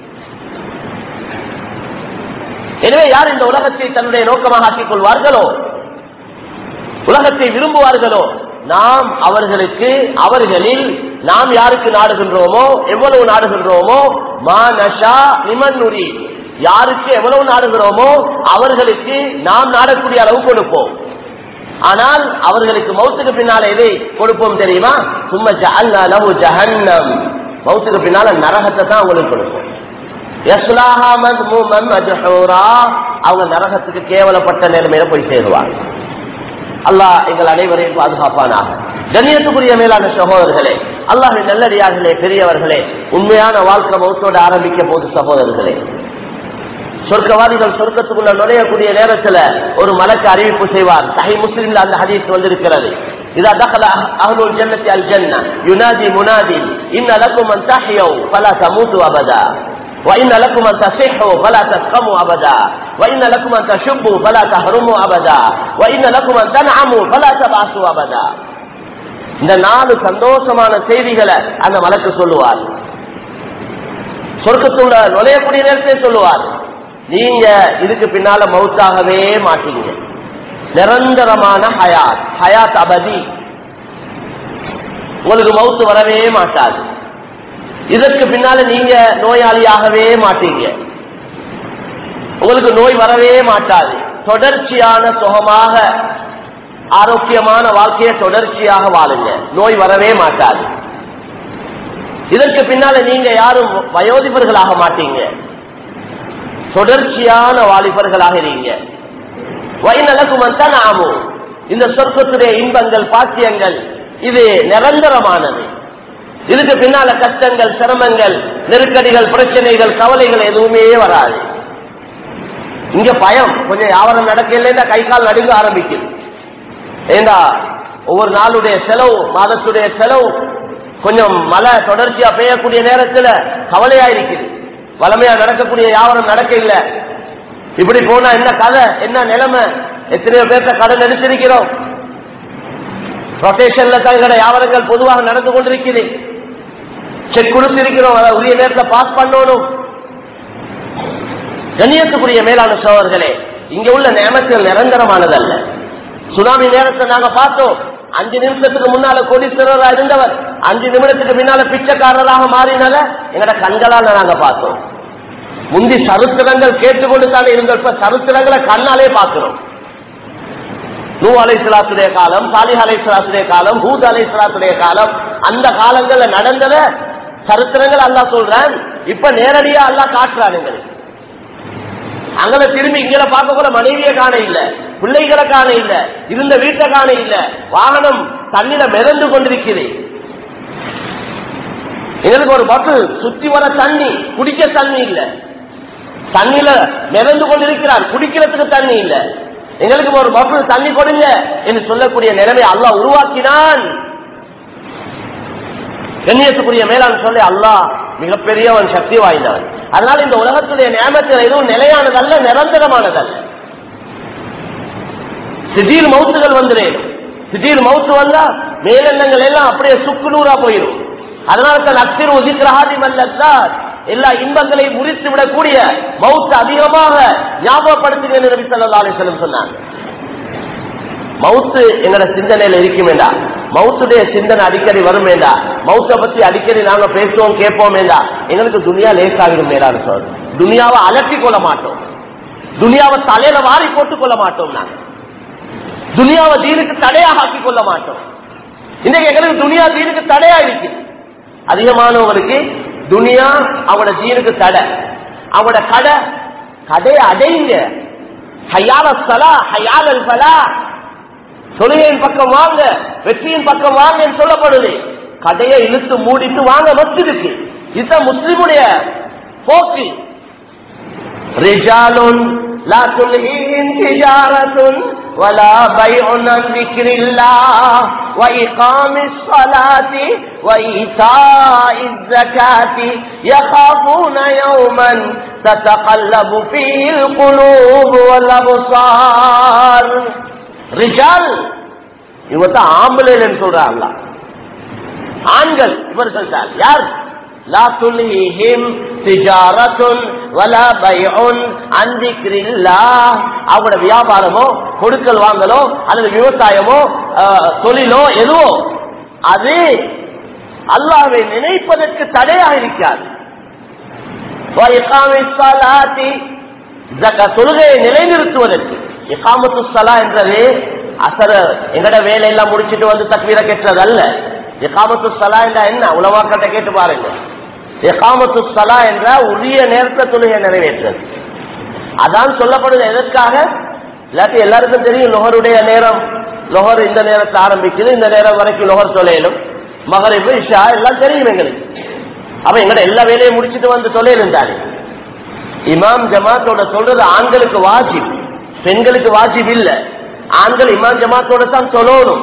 எனவே யார் இந்த உலகத்தை தன்னுடைய நோக்கமாக ஆக்கிக் கொள்வார்களோ, உலகத்தை விரும்புவார்களோ, நாம் அவர்களுக்கு, அவர்களில் நாம் யாருக்கு நாடுகின்றோமோ, எவ்வளவு நாடுகின்றோமோ, மா நஷா லிமன் நுரீத், யாருக்கு எவ்வளவு நாடுகிறோமோ அவர்களுக்கு நாம் நாடக்கூடிய அளவு கொடுப்போம். ஆனால் அவர்களுக்கு மௌத்துக்கு பின்னால எதை கொடுப்போம் தெரியுமா? சும்மா ஜஅல்னா லஹு ஜஹன்னம், மௌத்துக்கு பின்னால நரகத்தை தான் அவங்களுக்கு கொடுப்போம். யஸ்லாஹா மத்மூமன் மஜ்ஹூரா, அவங்க நரகத்துக்கு கேவலப்பட்ட நிலைமையில போய் சேருவாங்க. அல்லாஹ் எங்கள் அனைவரையும் பாதுகாப்பானாக. கண்ணியத்துக்குரிய மேலான சகோதரர்களே, அல்லாஹ்வின் நல்லடியார்களே, பெரியவர்களே, உண்மையான வாழ்க்கை மௌத்தோடு ஆரம்பிக்க போது சகோதரர்களே, சொர்க்கவாதிகள் சொர்க்கத்துக்குள்ள நுழையக்கூடிய நேரத்தில் ஒரு மலக்கு அறிவிப்பு செய்வார். சஹீஹ் முஸ்லிம்ல அந்த ஹதீஸ் வந்திருக்கிறது. இதா தഖல அஹ்லுல் ஜன்னத்தி அல் ஜன்னah யுனாதி முனாதி இன்ன லக்கும் அன் தஹ்யு ஃபலா தமூது அபதா وإن لكم أن تصحوا فلا تسقموا أبدا وإن لكم أن تشبوا فلا تهرموا أبدا وإن لكم أن تنعموا فلا تبعثوا أبدا. இந்த 4 சந்தோஷமான செய்திகளை அந்த மலக்கு சொல்லுவார். சொர்க்கத்துள்ள நுழையக்கூடிய நேரத்தை சொல்லுவார். நீங்க இதுக்கு பின்னால மௌத்தாகவே மாட்டீங்க, நிரந்தரமான ஹயாத், ஹயாத் அபதி, உங்களுக்கு மௌத்து வரவே மாட்டாது. இதற்கு பின்னால நீங்க நோயாளியாகவே மாட்டீங்க, உங்களுக்கு நோய் வரவே மாட்டாது. தொடர்ச்சியான சுகமாக ஆரோக்கியமான வாழ்க்கையை தொடர்ச்சியாக வாழுங்க, நோய் வரவே மாட்டாது. இதற்கு பின்னால நீங்க யாரும் வயோதிபர்களாக மாட்டீங்க, தொடர்ச்சியான வாலிபர்களாக இருங்க. இந்த சொர்க்கத்துடைய இன்பங்கள் பாக்கியங்கள் இது நிரந்தரமானது. இதுக்கு பின்னால கஷ்டங்கள், சிரமங்கள், நெருக்கடிகள், பிரச்சனைகள், கவலைகள் எதுவுமே வராது. இங்க பயம் கொஞ்சம் வியாபாரம் நடக்கல, கை கால் நடுங்க ஆரம்பிக்குது. ஏண்டா ஒவ்வொரு நாளுடைய செலவு, மாதத்துடைய செலவு, கொஞ்சம் மழை தொடர்ச்சியா பெய்யக்கூடிய நேரத்தில் கவலையா இருக்குது. வளமையா நடக்கக்கூடிய வியாபாரம் நடக்க இல்ல, இப்படி போனா என்ன கதை, என்ன நிலைமை, எத்தனையோ பேர்த்த கடன் எடுத்திருக்கிறோம். ரொட்டேஷன்ல தான் எங்களோட வியாபாரங்கள் பொதுவாக நடந்து கொண்டிருக்கிறது. செக் கொடுத்திருக்கிறோம், அதை உரிய நேரத்தில் பாஸ் பண்ணணும். கண்ணியத்துக்குரிய மேலான சோழர்களே, இங்க உள்ள நியமங்கள் நிரந்தரமானதல்ல. சுனாமி நேரத்தை நாங்க பார்த்தோம். 5 நிமிஷத்துக்கு முன்னால கோடீஸ்வரரா இருந்தவர் 5 நிமிடத்துக்கு பின்னால பிச்சைக்காரராக மாறினால எங்கட கண்களால் நாங்க பார்த்தோம். முந்தி சரித்திரங்கள் கேட்டுக்கொண்டு தானே இருந்தோம், இப்ப சரித்திரங்களை கண்ணாலே பார்க்கிறோம். நூஹ் அலைஹிஸ்ஸலாத்துடைய காலம், சாலிஹ் அலைஹிஸ்ஸலாத்துடைய காலம், ஹூத் அலைஹிஸ்ஸலாத்துடைய காலம், அந்த காலங்கள்ல நடந்தத சரித்திரங்கள் அல்லாஹ் சொல்றான். இப்ப நேரடியா அல்லாஹ் காட்டுறான். எங்களுக்கு அங்கே திரும்பி இங்கே பார்க்க கூட மனைவியை காண இல்ல, பிள்ளைகளை காண இல்ல, இருந்த வீட்டை காண இல்ல, வாகனம் தண்ணில மிதந்து கொண்டிருக்கிறது. எங்களுக்கு ஒரு பாட்டில் சுத்தி வர தண்ணி, குடிக்க தண்ணி இல்ல, தண்ணியில மிதந்து கொண்டிருக்கிறார், குடிக்கிறதுக்கு தண்ணி இல்ல. எங்களுக்கு ஒரு பாட்டில் தண்ணி கொடுங்க என்று சொல்லக்கூடிய நிலைமை அல்லாஹ் உருவாக்கினான். கண்ணியத்துக்குரிய மேலான சொல்லி அல்லாஹ் மிகப்பெரியவன், சக்தி வாய்ந்தவன். அதனால இந்த உலகத்துடைய நியமத்தில் எதுவும் நிலையானதல்ல, நிரந்தரமானதல்ல. திடீர் மவுத்துகள் வந்துடும். திடீர் மவுத்து வந்தா மேலெண்ணங்கள் எல்லாம் அப்படியே சுக்குநூறா போயிடும். அதனால தான் அக்ஸிரு ஸிக்ரஹாதி மல்லத்தாத், எல்லா இன்பங்களையும் முறித்து விடக்கூடிய மவுத்து அதிகமாக ஞாபகப்படுத்துங்க என்று நபி ஸல்லல்லாஹு அலைஹி வஸல்லம் சொன்னாங்க. மவுத்து எங்களோட சிந்தனையில இருக்கும் வேண்டா, மவுத்துடைய சிந்தனை அடிக்கடி வரும் வேண்டா, மவுத்தை பத்தி அடிக்கடி நாங்க பேசுவோம் கேட்போம் வேண்டா, எங்களுக்கு துனியா லேசாகிடும் மேலான சொல். துனியாவை அலட்டி கொள்ள மாட்டோம், துனியாவை தலையில வாரி போட்டுக் கொள்ள மாட்டோம், நாங்க துனியாவை தீனுக்கு தடையாக ஆக்கிக் கொள்ள மாட்டோம். இன்னைக்கு எங்களுக்கு துனியா தீனுக்கு தடையா இருக்கு. அதிகமானவங்களுக்கு துனியா அவங்களோட தீனுக்கு தடை. அவங்களோட கடையை அடைங்க, ஹய்யால ஸலா ஹய்யாலல் ஃபலாஹ், தொழுகையின் பக்கம் வாங்க, வெற்றியின் பக்கம் வாங்க என்று சொல்லப்படுது. கடையை இழுத்து மூடிட்டு வாங்க மஸ்ஜிதுக்கு. இதுதான் முஸ்லிமுடைய போக்கு. ரிஜாலுன் லா துல்ஹீஹிம் திஜாரத்துன் வலா பைஉன் அன் ذிக்ரில்லாஹ் வ இகாமிஸ் ஸலாத்தி வ ஈதாஇஸ் ஸகாத்தி யகாஃபூன யௌமன் ததகல்லபு ஃபீஹில் குலூபு வல் அப்சார். ரிஜால் இவங்க தான் ஆம்பளைன்னு சொல்றாங்க, ஆண்கள் இவர்கள் தான். யார்? லா துல்ஹீஹிம் திஜாரத்துன் வலா பைஉன் அன் ذிக்ரில்லாஹ், அவங்களோட வியாபாரமோ கொடுக்கல் வாங்கலோ அல்லது விவசாயமோ தொழிலோ எதுவோ அது அல்லாஹ்வை நினைப்பதற்கு தடையாக இருக்காது. தொழுகையை நிலைநிறுத்துவதற்கு. இகாமத்து ஸலா என்றது அசர எங்கட வேலையெல்லாம் முடிச்சுட்டு வந்து தக்பீர கேட்டது அல்ல. இகாமத்து ஸலா என்ற என்ன உலமாக்கிட்ட கேட்டு பாருங்க. இகாமத்து ஸலா என்ற உரிய நேரத்தில் தொழுகை நிறைவேற்றது. அதான் சொல்லப்படுது எதற்காக? இல்லாட்டி எல்லாருக்கும் தெரியும் லொஹருடைய நேரம், லொஹர் இந்த நேரத்தில் ஆரம்பிக்குது, இந்த நேரம் வரைக்கும் லொஹர் தொலையிலும், மகரிபு இஷா எல்லாம் தெரியும் எங்களுக்கு. அப்ப எங்கட எல்லா வேலையும் முடிச்சுட்டு வந்து தொலையிருந்தாரு. இமாம் ஜமாத்தோட சொல்றது ஆண்களுக்கு வாஜிப், பெண்களுக்கு வாஜிப் இல்ல. ஆண்கள் இமாம் ஜமாத்தோட தான் சொல்லணும்.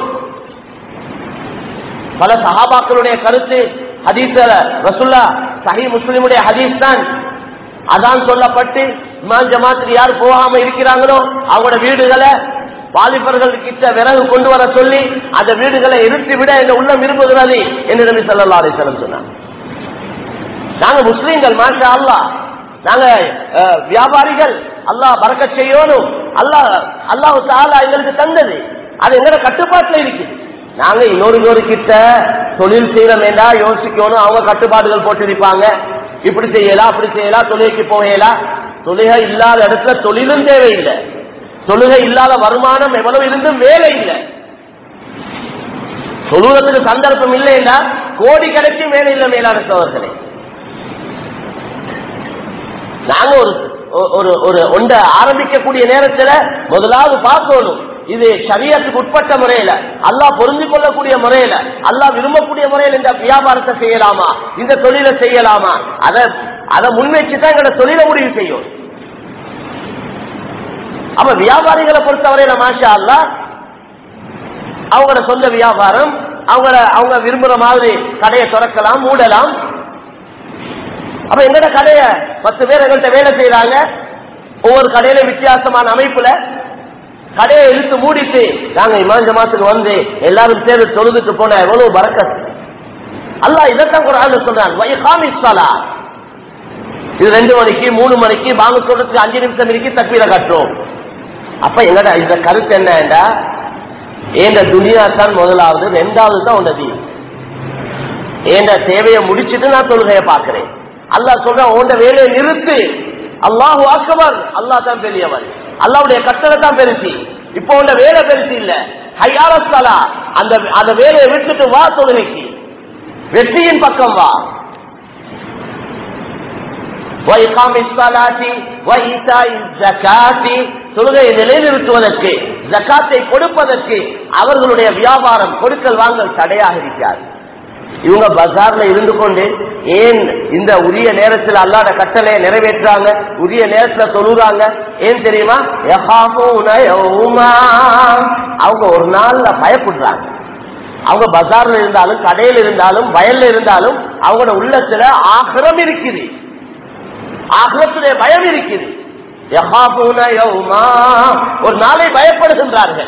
பல சஹாபாக்களுடைய கருத்து ஹதீஸ்ல ரசூலுல்லாஹ் சஹீஹ் முஸ்லிமுடைய ஹதீஸ் தான். அதான் சொல்லப்பட்டு இமாம் ஜமாத்துக்கு யார் போகாம இருக்கிறாங்களோ அவங்களோட வீடுகளை வாலிபர்கள் கிட்ட விறகு கொண்டு வர சொல்லி அந்த வீடுகளை இருத்தி விட எங்க உள்ளம் விரும்புகிறது என்று நபி ஸல்லல்லாஹு அலைஹி வஸல்லம் சொன்னாங்க. நாங்க முஸ்லிம்கள், மாஷா அல்லாஹ், நாங்க வியாபாரிகள், அல்லாஹ் பரக்கத் செய்யணும். அல்லாஹ் தஆலா எங்களுக்கு தந்தது, அது எங்களோட கட்டுப்பாட்டுல இருக்குது. நாங்க இன்னொரு கிட்ட தொழில் செய்யறோமேடா யோசிக்கணும். அவங்க கட்டுப்பாடுகள் போட்டிருப்பாங்க, இப்படி செய்யலாம் அப்படி செய்யலாம், தொழுகைக்கு போகலாம். தொழுகை இல்லாத இடத்துல தொழிலும் தேவையில்லை. தொழுகை இல்லாத வருமானம் எவ்வளவு இருந்தும் வேலை இல்லை. தொழுவதற்கு சந்தர்ப்பம் இல்லைன்னா கோடி கிடைக்கும் வேலை இல்லை. மேலான சோழர்களே, நாங்க ஒரு ஒன்றை ஆரம்பிக்கக்கூடிய நேரத்தில் முதலாவது பார்க்கணும், இது ஷரியத்துக்கு உட்பட்ட முறையில, அல்லாஹ் பொருந்திக் கொள்ளக்கூடிய முறையில, அல்லாஹ் விரும்பக்கூடிய முறையில் இந்த வியாபாரத்தை செய்யலாமா, இந்த தொழிலை செய்யலாமா, அதை முன்வச்சுதான் எங்களோட தொழிலை முடிவு செய்யும். அப்ப வியாபாரிகளை பொறுத்தவரையில மாஷா அல்லாஹ் அவங்களோட சொந்த வியாபாரம், அவங்க விரும்புற மாதிரி கடையை திறக்கலாம், மூடலாம். அப்ப எங்கட கடைய 10 பேர் எங்கள்கிட்ட வேலை செய்யறாங்க. ஒவ்வொரு கடையில வித்தியாசமான அமைப்புல கடையை இழுத்து மூடிட்டு நாங்க இமாம் ஜமாத்துக்கு வந்து எல்லாரும் சேர்ந்து தொழுதுட்டு போன எவ்வளவு பரக்கத். அல்லாஹ் இதைத்தான் குர்ஆன்ல சொல்றான், வஇகாமிஸ் ஸலாத். இது 2 மணிக்கு 3 மணிக்கு பாங்கு சொல்றதுக்கு 5 நிமிஷம் இருக்கு தக்பீர கட்டுறோம். அப்ப எங்கட இந்த கருத்து என்னடா, ஏண்ட துனியா தான் முதலாவது, 2வது தான் உன்னதி. ஏண்ட தேவையை முடிச்சுட்டு நான் தொழுகையை பார்க்கிறேன். அல்லாஹ் சொல்ற உண்ட வேலையை நிறுத்து, அல்லாஹு அக்பர், அல்லாஹ் தான் பெரியவன், அல்லாஹ்வுடைய கட்டளை தான் பெருசி. இப்போ உண்ட வேலை பெருசி இல்ல. ஹய்யா அலஸ் ஸலா, அந்த வேலையை விட்டுட்டு வா தொழுகைக்கு, வெற்றியின் பக்கம் வா. வஇகாமிஸ் ஸலாத்தி வஈதாஇஸ் ஸகாத்தி, தொழுகையை நிலைநிறுத்துவதற்கு, ஜகாத்தை கொடுப்பதற்கு அவர்களுடைய வியாபாரம் கொடுக்கல் வாங்கல் தடையாக இருக்கிறார். இவங்க பஜார்ல இருந்து கொண்டு ஏன் இந்த உரிய நேரத்தில் அல்லாஹ்வுடைய கட்டளையை நிறைவேற்றாங்க, உரிய நேரத்துல தொழுறாங்க? ஏன் தெரியுமா? அவங்க ஒரு நாள்ல பயப்படுறாங்க. அவங்க பஜார்ல இருந்தாலும் கடையில் இருந்தாலும் வயல்ல இருந்தாலும் அவங்களோட உள்ளத்துல ஆகிரம் இருக்குது, ஆகிரத்துடைய பயம் இருக்குது. ஒரு நாளை பயப்படுகின்றார்கள்.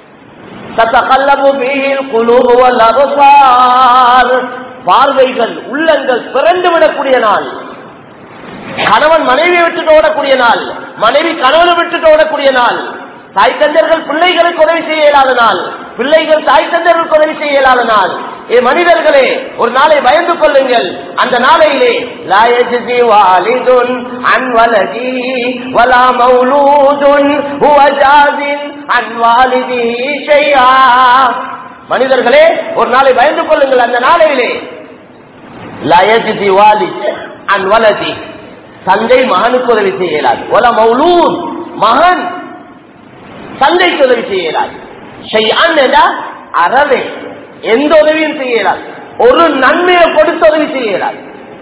பார்வைகள், உள்ளங்கள் பிறந்து விடக்கூடிய நாள், கணவன் மனைவியை விட்டுட்டு ஓடக்கூடிய நாள், மனைவி கணவனை விட்டுட்டு ஓடக்கூடிய நாள், தாய் தந்தர்கள் பிள்ளைகளுக்கு உதவி செய்ய இயலாத நாள், பிள்ளைகள் தாய் தந்தர்களுக்கு உதவி செய்ய இயலாத நாள். மனிதர்களே, ஒரு நாளை பயந்து கொள்ளுங்கள். அந்த நாளையிலே லா யஜ்ஸி வாலிதுன் அன் வலதிஹி வலா மௌலூதுன் ஹுவ ஜாஸின் அன் வாலிதிஹி ஷைஆ. மனிதர்களே, ஒரு நாளை பயந்து கொள்ளுங்கள். அந்த நாளையிலே லா யஜ்ஸி வாலித் அன் வலதிஹி, தந்தை மகனுக்கு உதவி செய்ய இயலாது. வலா மௌலூத், மகன் தந்தைக்கு உதவி செய்ய இயலாது. ஷைஆன் என்றா அறவே எந்த உதவியும் செய்ய இயலாது, ஒரு நன்மையை கொடுத்து உதவி செய்ய இயலாது.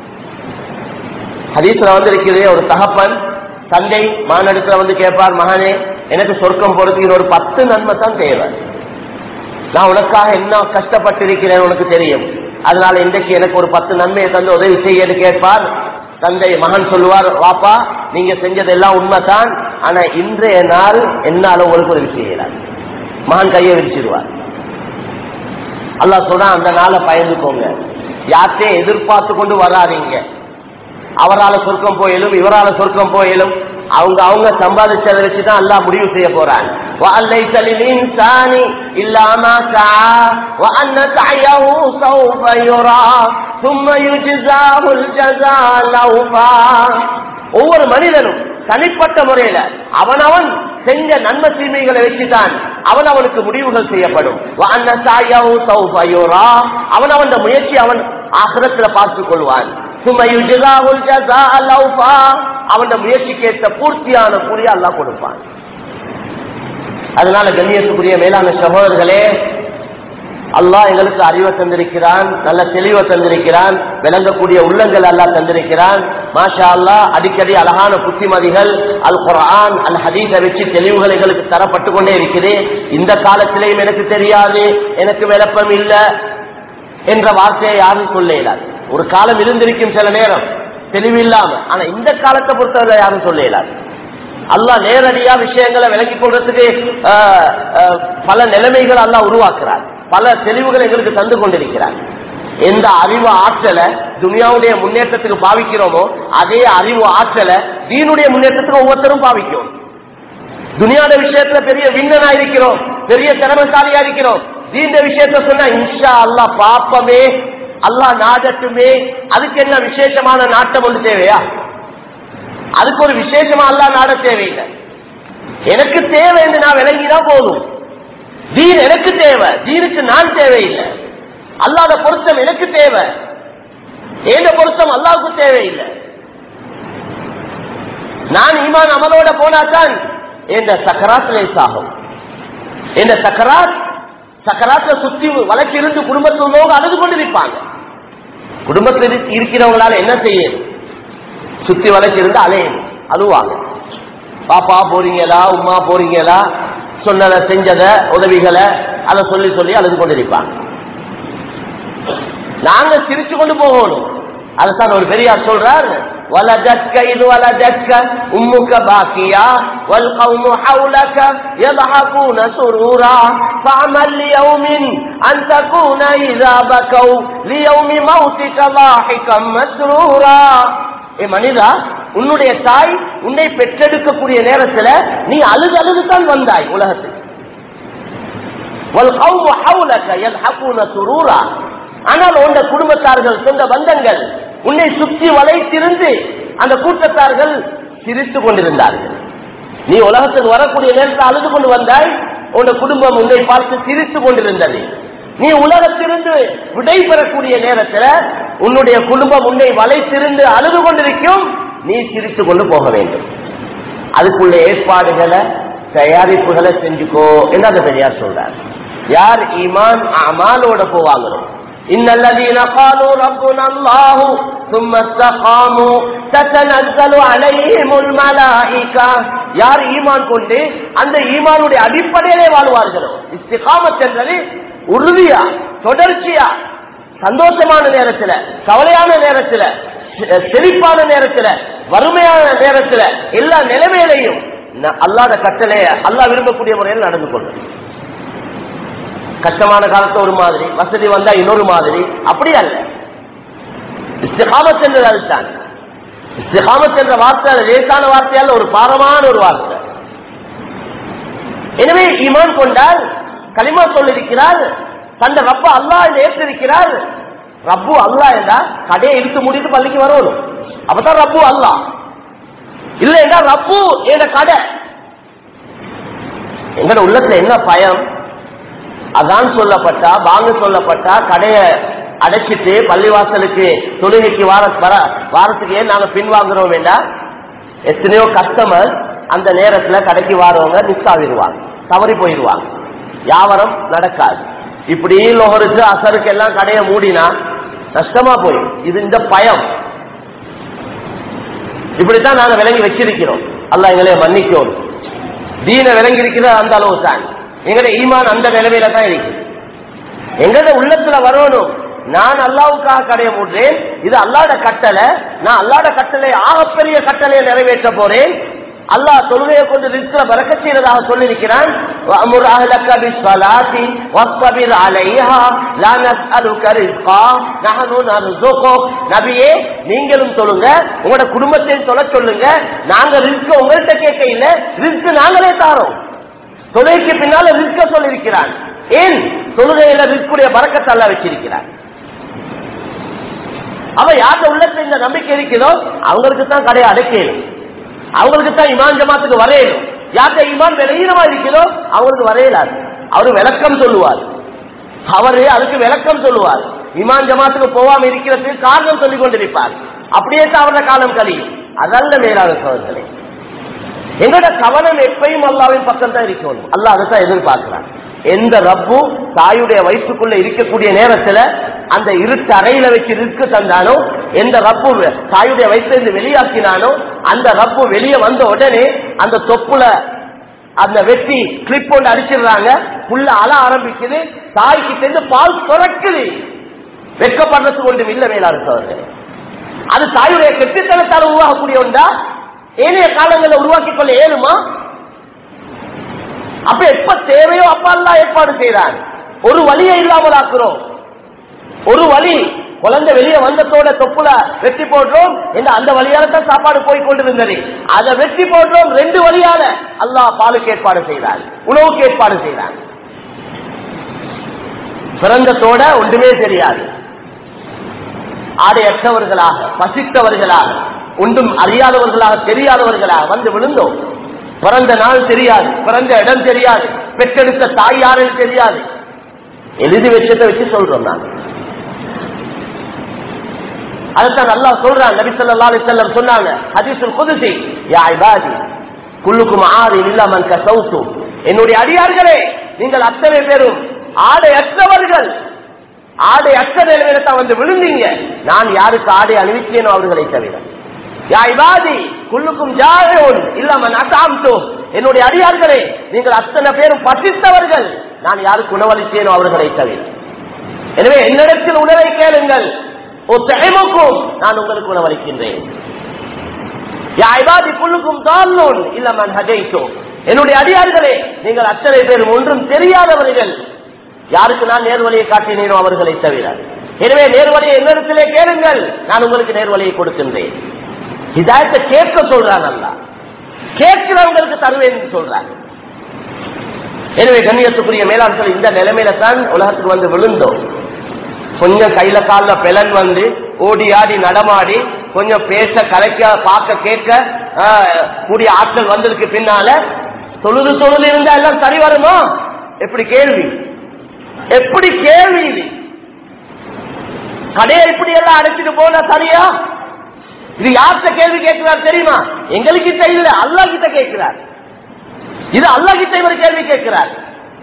ஹதீஸ்ல வந்திருக்கிறது, ஒரு தகப்பன் தந்தை மகனிடத்துல வந்து கேட்பார், மகனே எனக்கு சொர்க்கம் போறதுக்கு ஒரு 10 நன்மை தான் தேவை, நான் உனக்காக என்ன கஷ்டப்பட்டிருக்கிறேன் உனக்கு தெரியும், அதனால இன்றைக்கு எனக்கு ஒரு 10 நன்மையை தந்து உதவி செய்ய கேட்பார். தந்தை மகன் சொல்லுவார், வாப்பா நீங்க செஞ்சதெல்லாம் உண்மைதான், ஆனா இன்றைய நாள் என்னால உங்களுக்கு உதவி செய்யலாம். மகன் கையை விரிச்சிடுவார். அல்லாஹ் சொல்றான், அந்த நாளை பயந்துக்கோங்க, யார்த்தையும் எதிர்பார்த்து கொண்டு வராதீங்க. அவரால சொர்க்கம் போயிலும் இவரால சொர்க்கம் போயிலும் அவங்க சம்பாதிச்சதை வச்சுதான் அல்லாஹ் முடிவு செய்ய போறாங்க. وَأَلَّيْسَ لِلْإِنسَانِ إِلَّا مَا سَعَى وَأَنَّ سَعْيَهُ سَوْفَ يُرَى ثُمَّ يُجْزَاهُ الْجَزَاءَ الْأَوْفَى. ஒவ்வொரு மனிதனும் தனிப்பட்ட முறையில அவனவன் செஞ்ச நன்மை தீமைகளை வச்சுதான் அவனுக்கு முடிவுகள் செய்யப்படும். அவன் முயற்சி அவன் ஆகிரத்தில் பார்த்துக் கொள்வான். அவன் முயற்சிக்கு ஏற்ற பூர்த்தியான கூலிய அல்லாஹ் கொடுப்பான். அதனால கண்ணியத்துக்குரிய மேலான சகோதரர்களே, அல்லாஹ் எங்களுக்கு அறிவை தந்திருக்கிறான், நல்ல தெளிவை தந்திருக்கிறான், விளங்கக்கூடிய உள்ளங்கள் அல்லாஹ் தந்திருக்கிறான். மாஷா அல்லாஹ் அடிக்கடி அழகான புத்திமதிகள் அல் குர்ஆன் அல் ஹதீஸை வச்சு தெளிவுகள் எங்களுக்கு தரப்பட்டு கொண்டே இருக்குது. இந்த காலத்திலேயும் எனக்கு தெரியாது, எனக்கு விளப்பம் இல்லை என்ற வார்த்தையை யாரும் சொல்ல இயலாது. ஒரு காலம் இருந்திருக்கும் சில நேரம் தெளிவில்லாம, ஆனா இந்த காலத்தை பொறுத்தவரை யாரும் சொல்ல இயலாது. அல்லாஹ் நேரடியா விஷயங்களை விளக்கிக் கொள்றதுக்கு பல நிலைமைகள் அல்லாஹ் உருவாக்குறார், பல தெளிவுகளை எங்களுக்கு தந்து கொண்டிருக்கிறார். எந்த அறிவு ஆற்றலை துனியாவுடைய முன்னேற்றத்துக்கு பாவிக்கிறோமோ அதே அறிவு ஆற்றலை தீனுடைய முன்னேற்றத்துக்கு ஒவ்வொருத்தரும் பாவிக்கும். துனியாட விஷயத்துல பெரிய விண்ணனா இருக்கிறோம், பெரிய திறமைசாலியா இருக்கிறோம். தீண்ட விஷயத்த சொன்னா இன்ஷா அல்லாஹ் பாப்பமே, அல்லாஹ் நாடட்டுமே, அதுக்கு என்ன விசேஷமான நாட்டம் ஒன்று தேவையா? அதுக்கு ஒரு விசேஷமா அல்லாஹ் நாட தேவையில்லை. எனக்கு தேவை என்று நான் விளங்கிதான் போதும். தீன் எனக்கு தேவை, தீனுக்கு நான் தேவையில்லை. அல்லாஹ்வுடைய பொருத்தம் எனக்கு தேவை, ஏந்த பொருத்தம் அல்லாஹ்வுக்கு தேவையில்லை. நான் ஈமான் அமலோட போனாதான் இந்த சக்கராத் லேசாகும். இந்த சக்கராத்துல சுத்தி வளர்ச்சி இருந்து குடும்பத்தில் அழுது கொண்டிருப்பாங்க. குடும்பத்தில் இருக்கிறவங்களால என்ன செய்யணும்? சுத்தி வளர்ச்சி இருந்து அலையணும், அழுவாங்க. பாப்பா போறீங்களா, உமா போறீங்களா, சொன்னதை செஞ்சத உதவிகளை அதை சொல்லி சொல்லி அழுது கொண்டிருப்பாங்க. நாங்க சிரிச்சு கொண்டு போகணும். அதுதான் ஒரு பெரியார் சொல்றார், வலஜத்க இது வலஜத்க உம்முக பாக்கியா வல் கௌமு ஹவுலக யضحكون سرورا فعمل ليوم ان تكون اذا بكوا ليوم موتك ضاحكا مسرورا. ஏ மனிதா, உன்னுடைய தாய் உன்னை பெற்றெடுக்கக்கூடிய நேரத்துல நீ அழுது அழுதுதான் வந்தாய் உலகத்துக்கு. வல் கௌமு ஹவுலக யضحكون سرورا. ஆனால் உன் குடும்பத்தார்கள், சொந்த பந்தங்கள் உன்னை சுற்றி வளைத்திருந்து அந்த கூட்டத்தார்கள் சிரித்து கொண்டிருந்தார்கள். நீ உலகத்துக்கு வரக்கூடிய நேரத்தில் அழுது கொண்டு வந்தாய், உன் குடும்பம் உன்னை பார்த்து சிரித்து கொண்டிருந்தது. நீ உலகத்திலிருந்து விடை பெறக்கூடிய நேரத்தில் உன்னுடைய குடும்பம் உன்னை வளைத்திருந்து அழுது கொண்டிருக்கும், நீ சிரித்து கொண்டு போக வேண்டும். அதுக்குள்ள ஏற்பாடுகளை தயாரிப்புகளை செஞ்சுக்கோ என்று அந்த பெரியார் சொல்றார். யார் ஈமான் அமாலோட போவாங்களோ, إن الذين قالوا ربنا الله ثم استقاموا تتنزل عليهم الملائكة. யார் ஈமான் கொண்டு அந்த ஈமானுடைய அடிப்படையிலே வாழ்வார்களோ, இஸ்திகாமத் என்றது உறுதியா தொடர்ச்சியா சந்தோஷமான நேரத்துல, கவலையான நேரத்துல, செழிப்பான நேரத்துல, வறுமையான நேரத்துல, எல்லா நிலைமையிலையும் அல்லாஹ்வுடைய கட்டளையை அல்லாஹ் விரும்பக்கூடிய முறையில் நடந்து கொள்ளும். கஷ்டமான காலத்தை ஒரு மாதிரி, வசதி வந்தா இன்னொரு மாதிரி, அப்படி அல்ல. இஸ்திகாமத் என்றது அதுதான். இஸ்திகாமத் என்ற வார்த்தை லேசான வார்த்தையால் ஒரு பாரமான ஒரு வார்த்தை. எனவே ஈமான் கொண்டால் கலிமா சொல்லிருக்கிறார், தந்த ரப்ப அல்லாஹ் ஏற்றிருக்கிறார். ரப்பு அல்லாஹ் என்றா கடையை இழுத்து முடித்து பள்ளிக்கு வரணும், அப்பதான் ரப்பு அல்லாஹ். இல்ல என்றா ரப்பு என்ற கடை. எங்கட உள்ளத்துல என்ன பயம்? அதான் சொல்லப்பட்டா, பாங்க சொல்லப்பட்டா கடையை அடைச்சிட்டு பள்ளிவாசலுக்கு தொழுகைக்கு வாரத்துக்கு ஏன் நாங்க பின்வாங்குறோம் வேண்டாம். எத்தனையோ கஸ்டமர் அந்த நேரத்துல கடைக்கு வாரவங்க மிஸ் ஆகிடுவாங்க, தவறி போயிடுவாங்க, வியாபாரம் நடக்காது. இப்படி லோகருக்கு அசருக்கு எல்லாம் கடையை மூடினா நஷ்டமா போயிடும். இது இந்த பயம். இப்படித்தான் நாங்க விளங்கி வச்சிருக்கிறோம். அல்லாஹ் எங்களை மன்னிக்கணும். தீன விளங்கி இருக்கிற அந்த அளவு தான். எங்கட ஈமான் அந்த நிலைமையில தான் இருக்கு. எங்கட உள்ளத்துல வரணும், நான் அல்லாஹ்வுக்காக கடையை மூடுறேன், இது அல்லாஹ்வுடைய கட்டளை, நான் அல்லாஹ்வுடைய கட்டளை ஆகப்பெரிய கட்டளையை நிறைவேற்ற போறேன். அல்லாஹ் தொழுகையை கொண்டு ரிஸ்க்ல பரக்கத் செய்யறதாக சொல்லியிருக்கிறான். வஅமுர் அஹ்லக பிஸ்ஸலாத்தி வஸ்பிர் அலைஹா லா நஸ்அலுக ரிஸ்கா நஹனு நர்ஸுகுக். நபியே, நீங்களும் சொல்லுங்க, உங்களோட குடும்பத்தையும் சொல்ல சொல்லுங்க, நாங்க ரிஸ்க் உங்கள்கிட்ட கேட்க இல்ல, ரிஸ்க் நாங்களே தாரோம். தொழுகைக்கு பின்னால ரிஸ்க சொல்லியிருக்கிறான். ஏன்? தொழுகையில ரிஸ்குடைய பரக்கத்தை அல்லாஹ் வச்சிருக்கிறான். அவ யார்கிட்ட உள்ளத்துல இந்த நம்பிக்கை இருக்கிறதோ அவங்களுக்கு தான் கடையை அடைக்கணும், அவங்களுக்கு தான் இமான் ஜமாத்துக்கு வரையணும். யார்கிட்ட ஈமான் விலையீனமா இருக்கிறதோ அவங்களுக்கு வரையலாது. அவரு விளக்கம் சொல்லுவார், அவரு அதுக்கு விளக்கம் சொல்லுவார். இமான் ஜமாத்துக்கு போகாம இருக்கிறதுக்கு காரணம் சொல்லிக் கொண்டிருப்பார். அப்படியே தான் அவருடைய காலம் கழியும். அதல்ல மேலான சோதர்களே, எங்களோட கவனம் எப்பயும் அல்லாவின் பக்கம் தான் இருக்கணும். அல்லாஹ் அதை தான் எதிர்பார்க்கிறான். எந்த ரப்பு தாயுடைய வயிற்றுக்குள்ள இருக்கக்கூடிய நேரத்துல அந்த இருட்டு அறையில வச்சு ரிஸ்க் தந்தானோ, எந்த ரப்பு தாயுடைய வயிற்றிலிருந்து வெளியாக்கினானோ, அந்த ரப்பு வெளியே வந்த உடனே அந்த தொப்புல அந்த வெட்டி கிளிப் போட்டு அடிச்சிடுறாங்க. புள்ள அழ ஆரம்பிக்குது, தாய்க்கு சேர்ந்து பால் சுரக்குது. வெட்கப்படுறது கொண்டும் இல்ல மேலான சோதர்களே. அது தாயுடைய கெட்டித்தனத்தால் உருவாகக்கூடிய ஒன்றா? ஏனைய காலங்களில் உருவாக்கிக் கொள்ள ஏழுமா? அப்ப எப்ப தேவையோ அப்ப எல்லாம் ஏற்பாடு செய்யறான். ஒரு வழியை இல்லாமல் ஆக்குறோம். ஒரு வழி குழந்தை வெளியே வந்ததோட தொப்புல வெட்டி போடுறோம் என்று அந்த வழியால தான் சாப்பாடு போய் கொண்டிருந்தது. அதை வெட்டி போடுறோம். 2 வழியால அல்லாஹ் பாலுக்கு ஏற்பாடு செய்கிறான், உணவுக்கு ஏற்பாடு செய்கிறான். பிறந்ததோட ஒன்றுமே தெரியாது, ஆடையற்றவர்களாக, பசித்தவர்களாக, ஒன்றும் அறியாதவர்களாக, தெரியாதவர்களாக வந்து விழுந்தோம். பிறந்த நாள் தெரியாது, பிறந்த இடம் தெரியாது, பெற்றெடுத்த தாய் யாரும் தெரியாது. எழுதி வச்சதை வச்சு சொல்றோம் நான். அதுதான் அல்லாஹ் சொல்றான். நபி ஸல்லல்லாஹு அலைஹி வஸல்லம் சொன்னாங்க ஹதீஸுல் குதுஸி, யா இபாதி குல்லுக்கும் ஆரின் இல்லா மன் கஸௌது, என்னுடைய அடியார்களே நீங்கள் அத்தனை பேரும் ஆடையற்றவர்கள். ஆடை அற்ற நிலையில தான் வந்து விழுந்தீங்க. நான் யாருக்கு ஆடை அணிவித்தேனோ அவர்களை தவிர. யா இபாதி குல்லுக்கும் ஜாஇஉன் இல்லா மன் அத்அம்து, என்னுடைய அடியார்களே நீங்கள் அத்தனை பேரும் பசித்தவர்கள், நான் யாருக்கு உணவளித்தேனோ அவர்களை தவிர. எனவே என்னிடத்தில் உணவை கேளுங்கள், நான் உங்களுக்கு உணவளிக்கின்றேன். யா இபாதி குல்லுக்கும் தால்லூன் இல்லா மன் ஹதைது, என்னுடைய அடியார்களே நீங்கள் அத்தனை பேரும் ஒன்றும் தெரியாதவர்கள், யாருக்கு நான் நேர்வழியை காட்டினேனோ அவர்களை தவிர. எனவே நேர்வழியை என்னிடத்திலே கேளுங்கள், நான் உங்களுக்கு நேர்வழியை கொடுக்கின்றேன். ஹிதாயத்தை கேட்க சொல்றான் அல்லாஹ், கேட்கிறவங்களுக்கு தருவேன் சொல்றான். எனவே கண்ணியத்துக்குரிய மேலாண்கள் இந்த நிலைமையில தான் உலகத்துக்கு வந்து விழுந்தோம். கொஞ்சம் கையில கால பெலன் வந்து ஓடி ஆடி நடமாடி கொஞ்சம் பேச கலைக்க பார்க்க கேட்க கூடிய ஆட்கள் வந்ததுக்கு பின்னால தொழுது தொழுது இருந்தா எல்லாம் சரி வருமா? எப்படி கேள்வி, எப்படி கேள்வி இது? கடையை இப்படி எல்லாம் அடைச்சிட்டு போனா சரியா? இது யார்கிட்ட கேள்வி கேட்கிறார் தெரியுமா? எங்களுக்கு இல்ல, அல்லாஹ் கிட்ட கேட்கிறார். இது அல்லாஹ் கிட்ட இவர் கேள்வி கேட்கிறார்.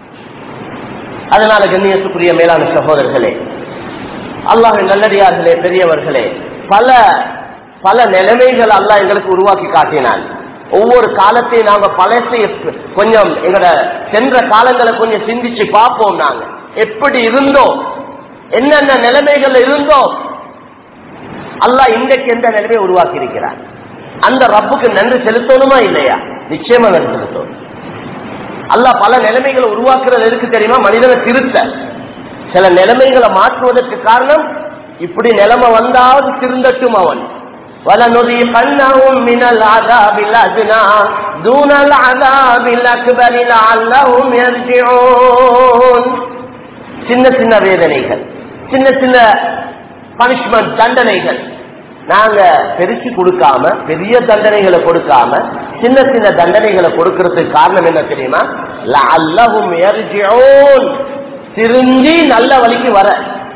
அதனால கண்ணியத்துக்குரிய மேலான சகோதரர்களே, அல்லாஹ்வின் நல்லடியார்களே, பெரியவர்களே, பல பல நிலைமைகள் அல்லாஹ் எங்களுக்கு உருவாக்கி காட்டினான். ஒவ்வொரு காலத்தையும் நாங்க பழசை கொஞ்சம் எங்களோட சென்ற காலங்களை கொஞ்சம் சிந்திச்சு பார்ப்போம். நாங்க எப்படி இருந்தோம், என்னென்ன நிலைமைகள் இருந்தோம், அல்லாஹ் இன்றைக்கு எந்த நிலைமையை உருவாக்கி இருக்கிறார். அந்த ரப்புக்கு நன்றி செலுத்தணுமா இல்லையா? நிச்சயமா நன்றி செலுத்தணும். அல்லாஹ் பல நிலைமைகளை உருவாக்குறது எதுக்கு தெரியுமா? மனிதனை திருத்த, சில நிலைமைகளை மாற்றுவதற்கு காரணம், இப்படி நிலைமை வந்தாவது திருந்தட்டும் அவன். وَلَنُذِيقَنَّهُم مِّنَ الْعَذَابِ الْأَدْنَىٰ دُونَ الْعَذَابِ الْأَكْبَرِ لَعَلَّهُمْ يَرْجِعُونَ. சின்ன சின்ன வேதனைகள், சின்ன சின்ன பனிஷ்மெண்ட், தண்டனைகள் நாங்க பெருசு கொடுக்காம, பெரிய தண்டனைகளை கொடுக்காம சின்ன சின்ன தண்டனைகளை கொடுக்கிறதுக்கு காரணம் என்ன தெரியுமா? லஅல்லஹும் யர்ஜிஊன், திருந்தி நல்ல வழிக்கு வர.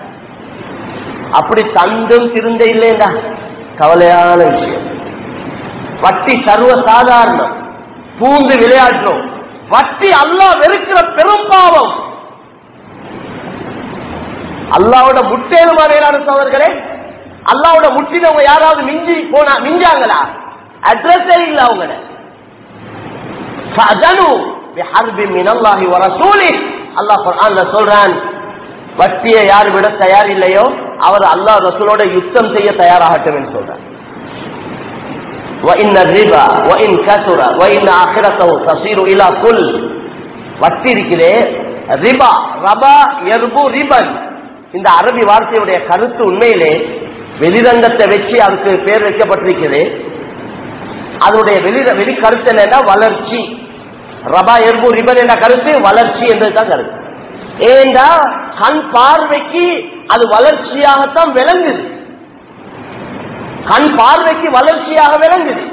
அப்படி தந்தும் திருந்த இல்லையா? கவலையான விஷயம். வட்டி சர்வ சாதாரணம், பூந்து விளையாடணும். வட்டி அல்லாஹ் வெறுக்கிற பெரும் பாவம். அல்லாவோட முட்டேனுமா மேலான சகோதரர்களே? அல்லாவோட முட்டினவங்க யாராவது மிஞ்சி போனா மிஞ்சாங்களா? அட்ரஸே இல்ல அவங்க. அல்லாஹ் குர்ஆன்ல சொல்றான், வட்டியை யார் விட தயார் இல்லையோ அவர் அல்லாஹ் ரசூலோட யுத்தம் செய்ய தயாராகட்டும் என்று சொல்றான். வட்டி இருக்கிறே ரிபா, ரபா யர்பு ரிபன், இந்த அரபி வார்த்தையுடைய கருத்து உண்மையிலே வெளிரங்கத்தை வச்சு அதுக்கு பேர் வைக்கப்பட்டிருக்கிறது. அதனுடைய வெளி கருத்து என்னன்னா வளர்ச்சி. ரபா எர்பு ரிபன் என்ற கருத்து வளர்ச்சி என்றதுதான் கருத்து. ஏண்டா கண் பார்வைக்கு அது வளர்ச்சியாகத்தான் விளங்குது. கண் பார்வைக்கு வளர்ச்சியாக விளங்குது.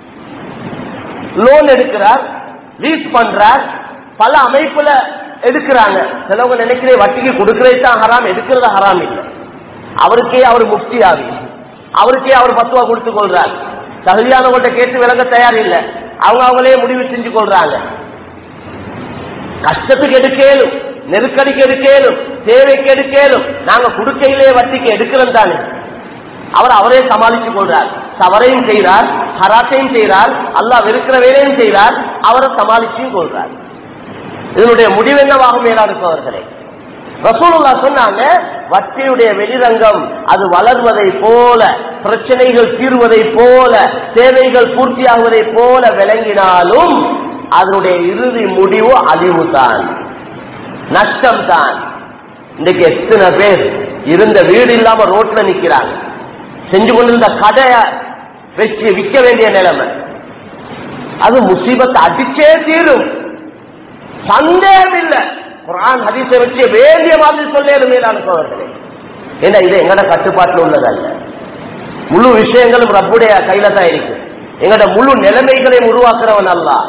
லோன் எடுக்கிறார், லீஸ் பண்றார், பல அமைப்புல எடுக்கிறாங்க. சிலவங்க நினைக்கிறேன் வட்டிக்கு கொடுக்கறது தான் ஹராம், எடுக்கிறது ஹராம் இல்லை. அவருக்கே அவர் முக்தி ஆவி, அவருக்கே அவர் பத்துவா கொடுத்து கொள்றார். தகுதியானவங்கள்ட்ட கேட்டு விளங்க தயார் இல்லை, அவங்களே முடிவு செஞ்சு கொள்றாங்க. கஷ்டத்துக்கு எடுக்கலும், நெருக்கடிக்கு எடுக்கலும், தேவைக்கு எடுக்கலும், நாங்க குடுக்கையிலே வட்டிக்கு எடுக்கிறோம் தானே. அவர் அவரே சமாளித்துக் கொள்றார். தவறையும் செய்கிறார், ஹராத்தையும் செய்கிறார், அல்லாஹ் வெறுக்கிற வேலையும் செய்கிறார், அவரை சமாளிச்சும் கொள்றார். இதனுடைய முடிவு என்னவாகும் மேலாடுபவர்களே? ரசூலுல்லாஹ் சொன்னாங்க, வட்டியுடைய வெளிரங்கம் அது வளர்வதை போல, பிரச்சனைகள் தீர்வதை போல, தேவைகள் பூர்த்தியாகுவதை போல விளங்கினாலும் அதனுடைய இறுதி முடிவு அழிவு தான், நஷ்டம் தான். இன்னைக்கு எத்தனை பேர் இருந்த வீடு இல்லாம ரோட்ல நிக்கிறாங்க, செஞ்சு கொண்டிருந்த கடையை வச்சு விற்க வேண்டிய நிலைமை. அது முசீபத்தை அடிச்சே தீரும், சந்தேகம் இல்லை. குர்ஆன் ஹதீஸை வச்சு வேண்டிய மாதிரி சொல்லேன் மேலான சோழர்களே. ஏன்னா இது எங்கட கட்டுப்பாட்டில் உள்ளதல்ல. முழு விஷயங்களும் ரப்புடைய கையில தான் இருக்கு. எங்கட முழு நிலைமைகளையும் உருவாக்குறவன் அல்லாஹ்.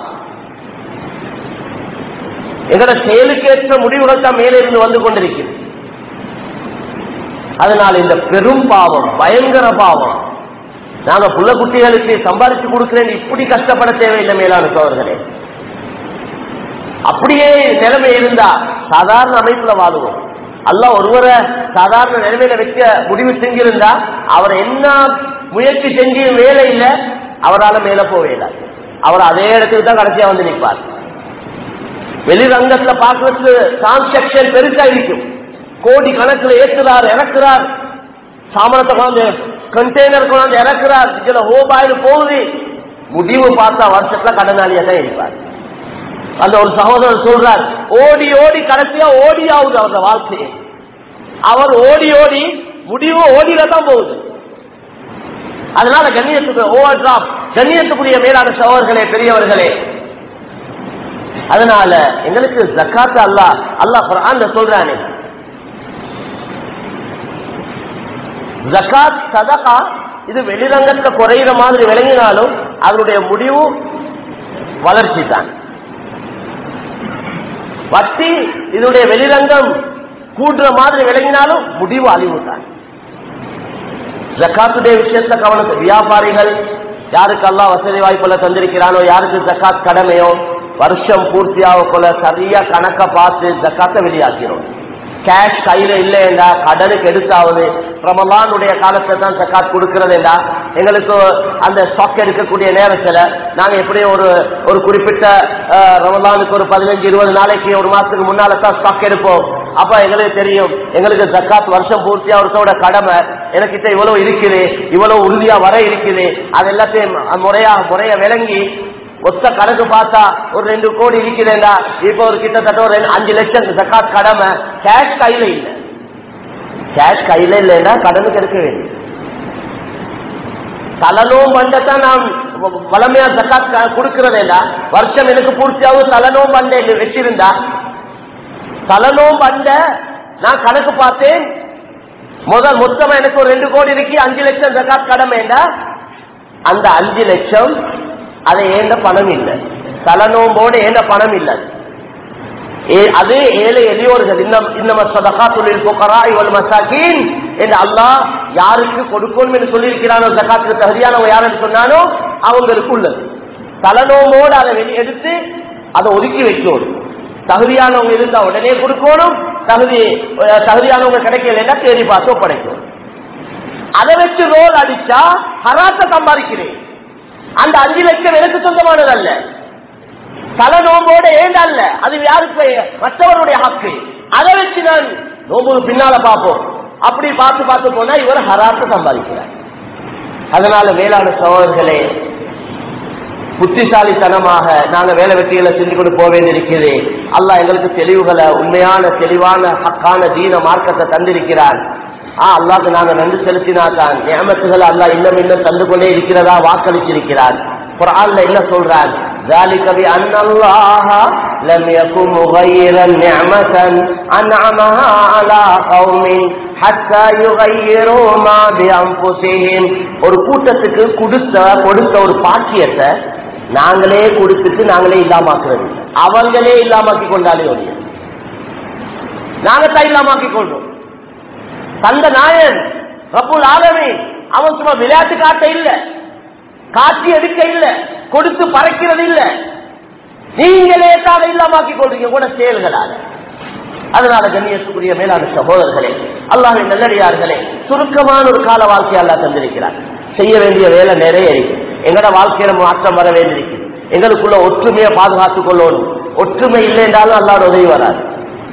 எங்கட செயலுக்கேற்ற முடிவுகள் தான் மேலே இருந்து வந்து கொண்டிருக்கிறது. அதனால இந்த பெரும் பாவம், பயங்கர பாவம், நாங்க புள்ள குட்டிகளுக்கு சம்பாதிச்சு கொடுக்கிறேன் இப்படி கஷ்டப்பட தேவையில்லை மேலான சோழர்களே. அப்படியே நிலைமை இருந்தா சாதாரண அமைப்புல வாழுவோம். அல்லாஹ் ஒருவரை சாதாரண நிலைமையில வைக்க முடிவு செஞ்சிருந்தா அவர் என்ன முயற்சி செஞ்சு வேலை இல்லை, அவரால் மேல போவேல, அவர் அதே இடத்துக்கு தான் கடைசியா வந்து நிற்பார். வெளிரங்கத்துல பார்க்கறதுக்கு டிரான்சாக்சன் பெருசா இருக்கும், கோடி கணக்குல ஏற்றுறார், இறக்குறார், சாமானத்தை கொண்டு கண்டெய்னர் கொண்டு இறக்குறார், இதுல ஹோபாயில் போகுது. முடிவு பார்த்தா வருஷத்துல கடனாளியா தான் இருப்பார். அந்த ஒரு சகோதரர் சொல்றார், ஓடி ஓடி கடைசியா ஓடி ஆகுது அவருடைய வாழ்க்கையை. அவர் ஓடி ஓடி முடிவு ஓடியில தான் போகுது. அதனால கண்ணியத்துக்கு ஓவர் டிராப், கண்ணியத்துக்குரிய மேலான சகோதரர்களே, பெரியவர்களே, அதனால எங்களுக்கு ஜக்காத் அல்லாஹ் குர்ஆன்ல சொல்றானே, ஜக்காத் சதகா இது வெளிரங்கத்துல குறையிற மாதிரி விளங்கினாலும் அதனுடைய முடிவு வளர்ச்சி தான். வட்டி இதனுடைய வெளிரங்கம் கூடுற மாதிரி விளங்கினாலும் முடிவு அழிவு தான். ஜக்காத்துடைய விஷயத்துல கவனம். வியாபாரிகள் யாருக்கு அல்லாஹ் வசதி வாய்ப்புல தந்திருக்கிறானோ, யாருக்கு ஜக்காத் கடமையோ, வருஷம் பூர்த்தியாக போல சரியா கணக்க பார்த்து ஜக்காத்தை வெளியாக்கிறோம். கேஷ் கையில இல்லையா, கடனுக்கு எடுத்தாவது ரமலானுடைய காலத்தை தான் ஜக்காத் கொடுக்கிறதுண்டா, எங்களுக்கு அந்த ஸ்டாக் எடுக்கக்கூடிய நேரத்துல நாங்க எப்படி ஒரு குறிப்பிட்ட ரமலானுக்கு ஒரு 15-20 நாளைக்கு, ஒரு மாசத்துக்கு முன்னால தான் ஸ்டாக் எடுப்போம். அப்ப எங்களுக்கு தெரியும், எங்களுக்கு ஜக்காத் வருஷம் பூர்த்தியா ஒருத்தோட கடமை எனக்கிட்ட இவ்வளவு இருக்குது, இவ்வளவு உறுதியா வர இருக்குது, அது எல்லாத்தையும் முறையா விளங்கி ஒத்த கணக்கு பார்த்தா ஒரு 2 கோடி இருக்குதுண்டா, இப்ப ஒரு கிட்டத்தட்ட ஒரு 5 லட்சம் ஜக்காத் கடமை. கேஷ் கையில இல்லை, கேஷ் கையில இல்லைன்னா கடனுக்கு எடுக்க வேண்டிய தலனோம் பண்டத்தான் நாம் வளமையா ஜக்காத் கொடுக்கிறதா. வருஷம் எனக்கு பூர்த்தியாகும் தலனோம் பண்டை வச்சிருந்தா, தலனோம் பண்ட நான் கணக்கு பார்த்தேன், மொத்தமா எனக்கு ஒரு 2 கோடி இருக்கு, 5 லட்சம் ஜக்காத் கடமைண்டா, அந்த 5 லட்சம் அது ஏண்ட பணம் இல்லை, தலனோம்போடு ஏண்ட பணம் இல்லை. அது ஏழை எளியோர்கள், இன்னம ஸதகாத்துல் ஃபுகராஇ வல் மசாகீன் என்று அல்லாஹ் யாருக்கு கொடுக்கணும் என்று சொல்லியிருக்கிறானோ, ஜகாத்துக்கு தகுதியானவங்க யாருன்னு சொன்னானோ அவங்களுக்கு உள்ளது. தலனோம்போடு அதை எடுத்து அதை ஒதுக்கி வைக்கணும். தகுதியானவங்க இருந்தா உடனே கொடுக்கணும், தகுதியானவங்க கிடைக்கலன்னா தேடி பார்த்து ஒப்படைக்கணும். அதை வச்சு ரோல் அடிச்சா ஹராத்தை சம்பாதிக்கிறேன். அந்த 5 லட்சம் எனக்கு சொந்தமானது அல்ல, தல நோம்போட ஏண்டல்ல, அது யாருக்கு மற்றவருடைய ஹக்கு. அதை வச்சு நான் நோம்பு பின்னால பார்ப்போம், அப்படி பார்த்து போனா இவர் ஹராத்தை சம்பாதிக்கிறார். அதனால மேலான சகோதரர்களே, புத்திசாலித்தனமாக நாங்க வேலை வெற்றிகளை செஞ்சு கொண்டு போக வேண்டியிருக்கிறது. அல்லாஹ் எங்களுக்கு தெளிவுகளை, உண்மையான தெளிவான ஹக்கான தீன மார்க்கத்தை தந்திருக்கிறார். அல்லாஹ்க்கு நாங்க நன்றி செலுத்தினாதான் நியமத்துகள் அல்லாஹ் இன்னும் தந்து கொண்டே இருக்கிறதா வாக்களிச்சிருக்கிறார். குர்ஆன்ல என்ன சொல்றார்? ذلك بأن الله لم يكن مغيرا نعمة أنعمها على قوم حتى يغيروا ما بأنفسهم. ஒரு கூட்டத்துக்கு கொடுத்த ஒரு பாக்கியத்தை நாங்களே கொடுத்துட்டு நாங்களே இல்லாமக்கிறது, அவங்களே இல்லாமக்கி கொண்டாலே ஒழிய நாங்கத்தான் இல்லாமக்கி கொள்றோம். தந்த நாயன் ரப்புல் ஆலமீன் அவன் சும்மா விளையாட்டு காட்ட இல்ல, காட்சி எடுக்க இல்ல, கொடுத்து பறக்கிறது இல்ல, நீங்களே தான் இல்லாமக்கி கொள்றீங்க கூட செயல்களாக. அதனால கண்ணியத்துக்குரிய மேலான சகோதரர்களே, அல்லாஹ்வின் நல்லடியார்களே, சுருக்கமான ஒரு கால வாழ்க்கை அல்லாஹ் தந்திருக்கிறார். செய்ய வேண்டிய வேலை நிறைய இருக்கு. எங்கட வாழ்க்கையில மாற்றம் வர வேண்டியிருக்கு. எங்களுக்குள்ள ஒற்றுமையை பாதுகாத்துக் கொள்ளணும். ஒற்றுமை இல்லை என்றாலும் அல்லாஹ்வோட உதவி வராது.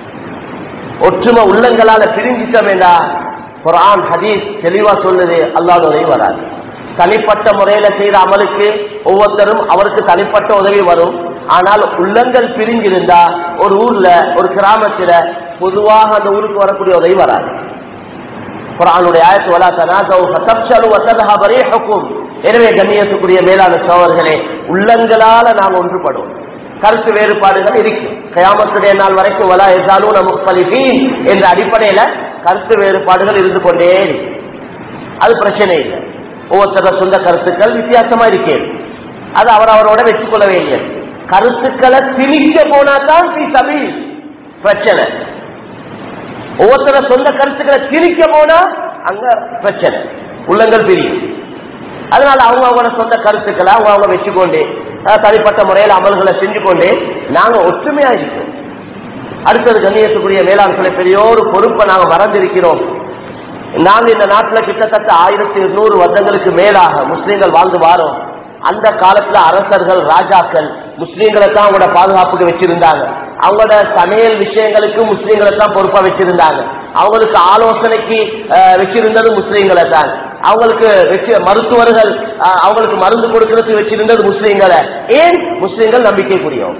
ஒற்றுமை உள்ளங்களால பிரிஞ்சிட்டோம் என்றா குர்ஆன் ஹதீஸ் தெளிவா சொல்லுது, அல்லாஹ்வோட உதவி வராது. தனிப்பட்ட முறையில செய்த அமலுக்கு ஒவ்வொருத்தரும் அவருக்கு தனிப்பட்ட உதவி வரும். ஆனால் உள்ளங்கள் பிரிஞ்சிருந்தா ஒரு ஊர்ல ஒரு கிராமத்துல பொதுவாக அந்த ஊருக்கு வரக்கூடிய உதவி வராது. குர்ஆனுடைய ஆயத்து வலா தனாஸவு ஃபதஃஷலு வதذهب ரீஹுக்கும். எனவே கண்ணியத்துக்குரிய மேலான சகோதரர்களே, உள்ளங்களால நாம் ஒன்றுபடும். கருத்து வேறுபாடுகள் இருக்கு. கியாமத்துடைய நாள் வரைக்கும் வலா யஸாலூன முக்தலிஃபீன் என்ற அடிப்படையில கருத்து வேறுபாடுகள் இருந்து கொண்டே இருக்கு. அது பிரச்சனை இல்லை. ஒவ்வொருத்தர சொந்த கருத்துக்கள் வித்தியாசமா இருக்கேன், அது அவரோட வச்சுக் கொள்ள வேண்டியது. கருத்துக்களை திணிக்க போனாதான் பிரச்சனை. ஒவ்வொருத்தர சொந்த கருத்துக்களை திணிக்க போனா அங்க பிரச்சனை, உள்ளங்கள் பிரியும். அதனால அவங்களோட சொந்த கருத்துக்களை அவங்க வச்சுக்கொண்டு தனிப்பட்ட முறையில் அமல்களை செஞ்சு கொண்டு நாங்க ஒற்றுமையா இருக்கோம். அடுத்தது கண்ணியத்துக்குரிய மேலாண்மை பெரிய ஒரு பொறுப்பை நாங்க மறந்திருக்கிறோம். நாங்க இந்த நாட்டுல கிட்டத்தட்ட 1200 வருடங்களுக்கு மேலாக முஸ்லீம்கள் வாழ்ந்து வாரோம். அந்த காலத்துல அரசர்கள் ராஜாக்கள் முஸ்லீம்களை தான் அவங்களோட பாதுகாப்புக்கு வச்சிருந்தாங்க. அவங்களோட சமையல் விஷயங்களுக்கு முஸ்லீம்களை தான் பொறுப்பா வச்சிருந்தாங்க. அவங்களுக்கு ஆலோசனைக்கு வச்சிருந்தது முஸ்லீம்களை தான். அவங்களுக்கு மருத்துவர்கள் அவங்களுக்கு மருந்து கொடுக்கறதுக்கு வச்சிருந்தது முஸ்லீம்களை. ஏன்? முஸ்லீம்கள் நம்பிக்கைக்குரியவங்க.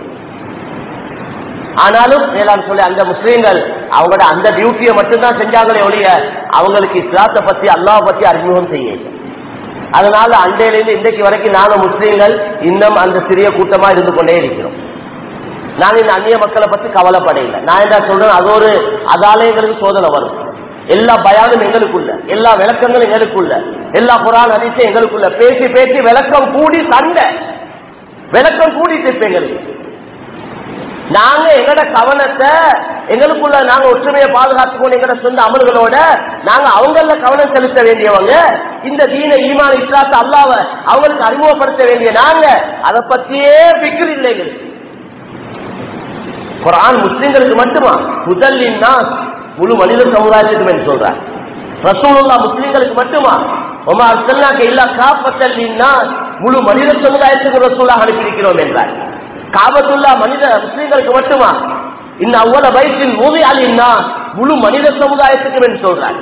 ஆனாலும் மேலாண் சொல்லி அந்த முஸ்லீம்கள் அவங்களோட அந்த டியூட்டியை மட்டும்தான் செஞ்சாங்களே ஒழிய அவங்களுக்கு இஸ்லாத்தை பத்தி அல்லாஹ் பத்தி அறிமுகம் செய்ய. அதனால அண்டையிலிருந்து இன்றைக்கு வரைக்கும் நாங்க முஸ்லீம்கள் இன்னும் அந்த சிறிய கூட்டமா இருந்து கொண்டே இருக்கிறோம். நாங்க இந்த அந்நிய மக்களை பத்தி கவலைப்படையில. நான் என்ன சொல்றேன், அது ஒரு அதாலயங்களுக்கு சோதனை வரும். எல்லா பயானும் எங்களுக்குள்ள, எல்லா விளக்கங்களும் எங்களுக்குள்ள, எல்லா குர்ஆன் ஹதீஸும் எங்களுக்குள்ள. பேசி பேசி விளக்கம் கூடி சண்டை, விளக்கம் கூடி எங்களுக்கு. நாங்க எங்கட கவனத்தை எங்களுக்குள்ள நாங்க ஒற்றுமையை பாதுகாத்துக்கொண்டு எங்கட சொந்த அமல்களோட நாங்க அவங்கள கவனம் செலுத்த வேண்டியவங்க. இந்த தீன ஈமான் இஸ்லாத்தை அல்லாஹ்வ அவங்களுக்கு அறிமுகப்படுத்த வேண்டிய நாங்க அதை பத்தியே ஃபிக்ர் இல்லை. குர்ஆன் முஸ்லிம்களுக்கு மட்டுமா? முதல்லின் நாஸ், முழு மனித சமுதாயத்துக்கு என்று சொல்றார். ரசூலுல்லாஹ் முஸ்லிம்களுக்கு மட்டுமா? வமா அர்ஸல்னாக இல்லா காஃபத்தல் லின்னாஸ், முழு மனித சமுதாயத்துக்கு ரசூலுல்லாஹ் அனுப்பியிருக்கிறோம் என்றார். காபத்துல்லா மனித முஸ்லிம்களுக்கு மட்டுமா? இன்ன அவ்வளவு பைத்தின் மூவி அலின்னா, முழு மனித சமுதாயத்துக்கு என்று சொல்றார்.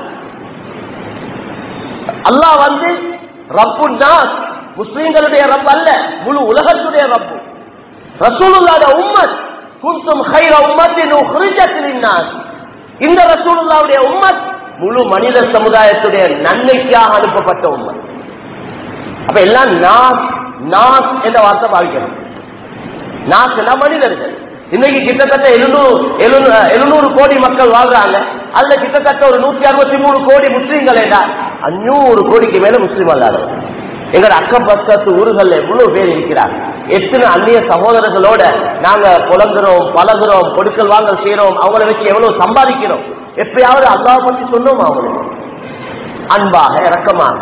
அல்லாஹ் வந்து ரப்பு நாஸ், முஸ்லிம்களுடைய ரப் அல்ல, முழு உலகத்துடைய ரப்பு. ரசூலுல்லாஹ்வுடைய உம்மத் குன்தும் கைர உம்மத்தின் உக்ரிஜத் லின்னாஸ், இந்த ரசூலுல்லாஹ்வுடைய உம்மத் முழு மனித சமுதாயத்துடைய நன்மைக்காக அனுப்பப்பட்ட உம்மத். அப்ப எல்லாம் நாஸ் நாஸ் என்ற வார்த்தை பாவிக்கணும். நாஸ்னா மனிதர்கள். இன்னைக்கு கிட்டத்தட்ட 700 கோடி மக்கள் வாழ்றாங்க. அதுல கிட்டத்தட்ட ஒரு 163 கோடி முஸ்லீம்கள். 500 கோடிக்கு மேல முஸ்லீம் அல்லாதவங்க. எங்க அக்கம் பக்கத்து ஊர்கள் எவ்வளவு பேர் இருக்கிறாங்க. எத்தனை அந்நிய சகோதரர்களோட நாங்க புலங்குறோம், பழகுறோம், கொடுக்கல் வாங்கல் செய்யறோம். அவங்களை வச்சு எவ்வளவு சம்பாதிக்கிறோம். எப்பயாவது அல்லாஹ் பத்தி சொன்னோம் அவங்களுக்கு அன்பாக இரக்கமாக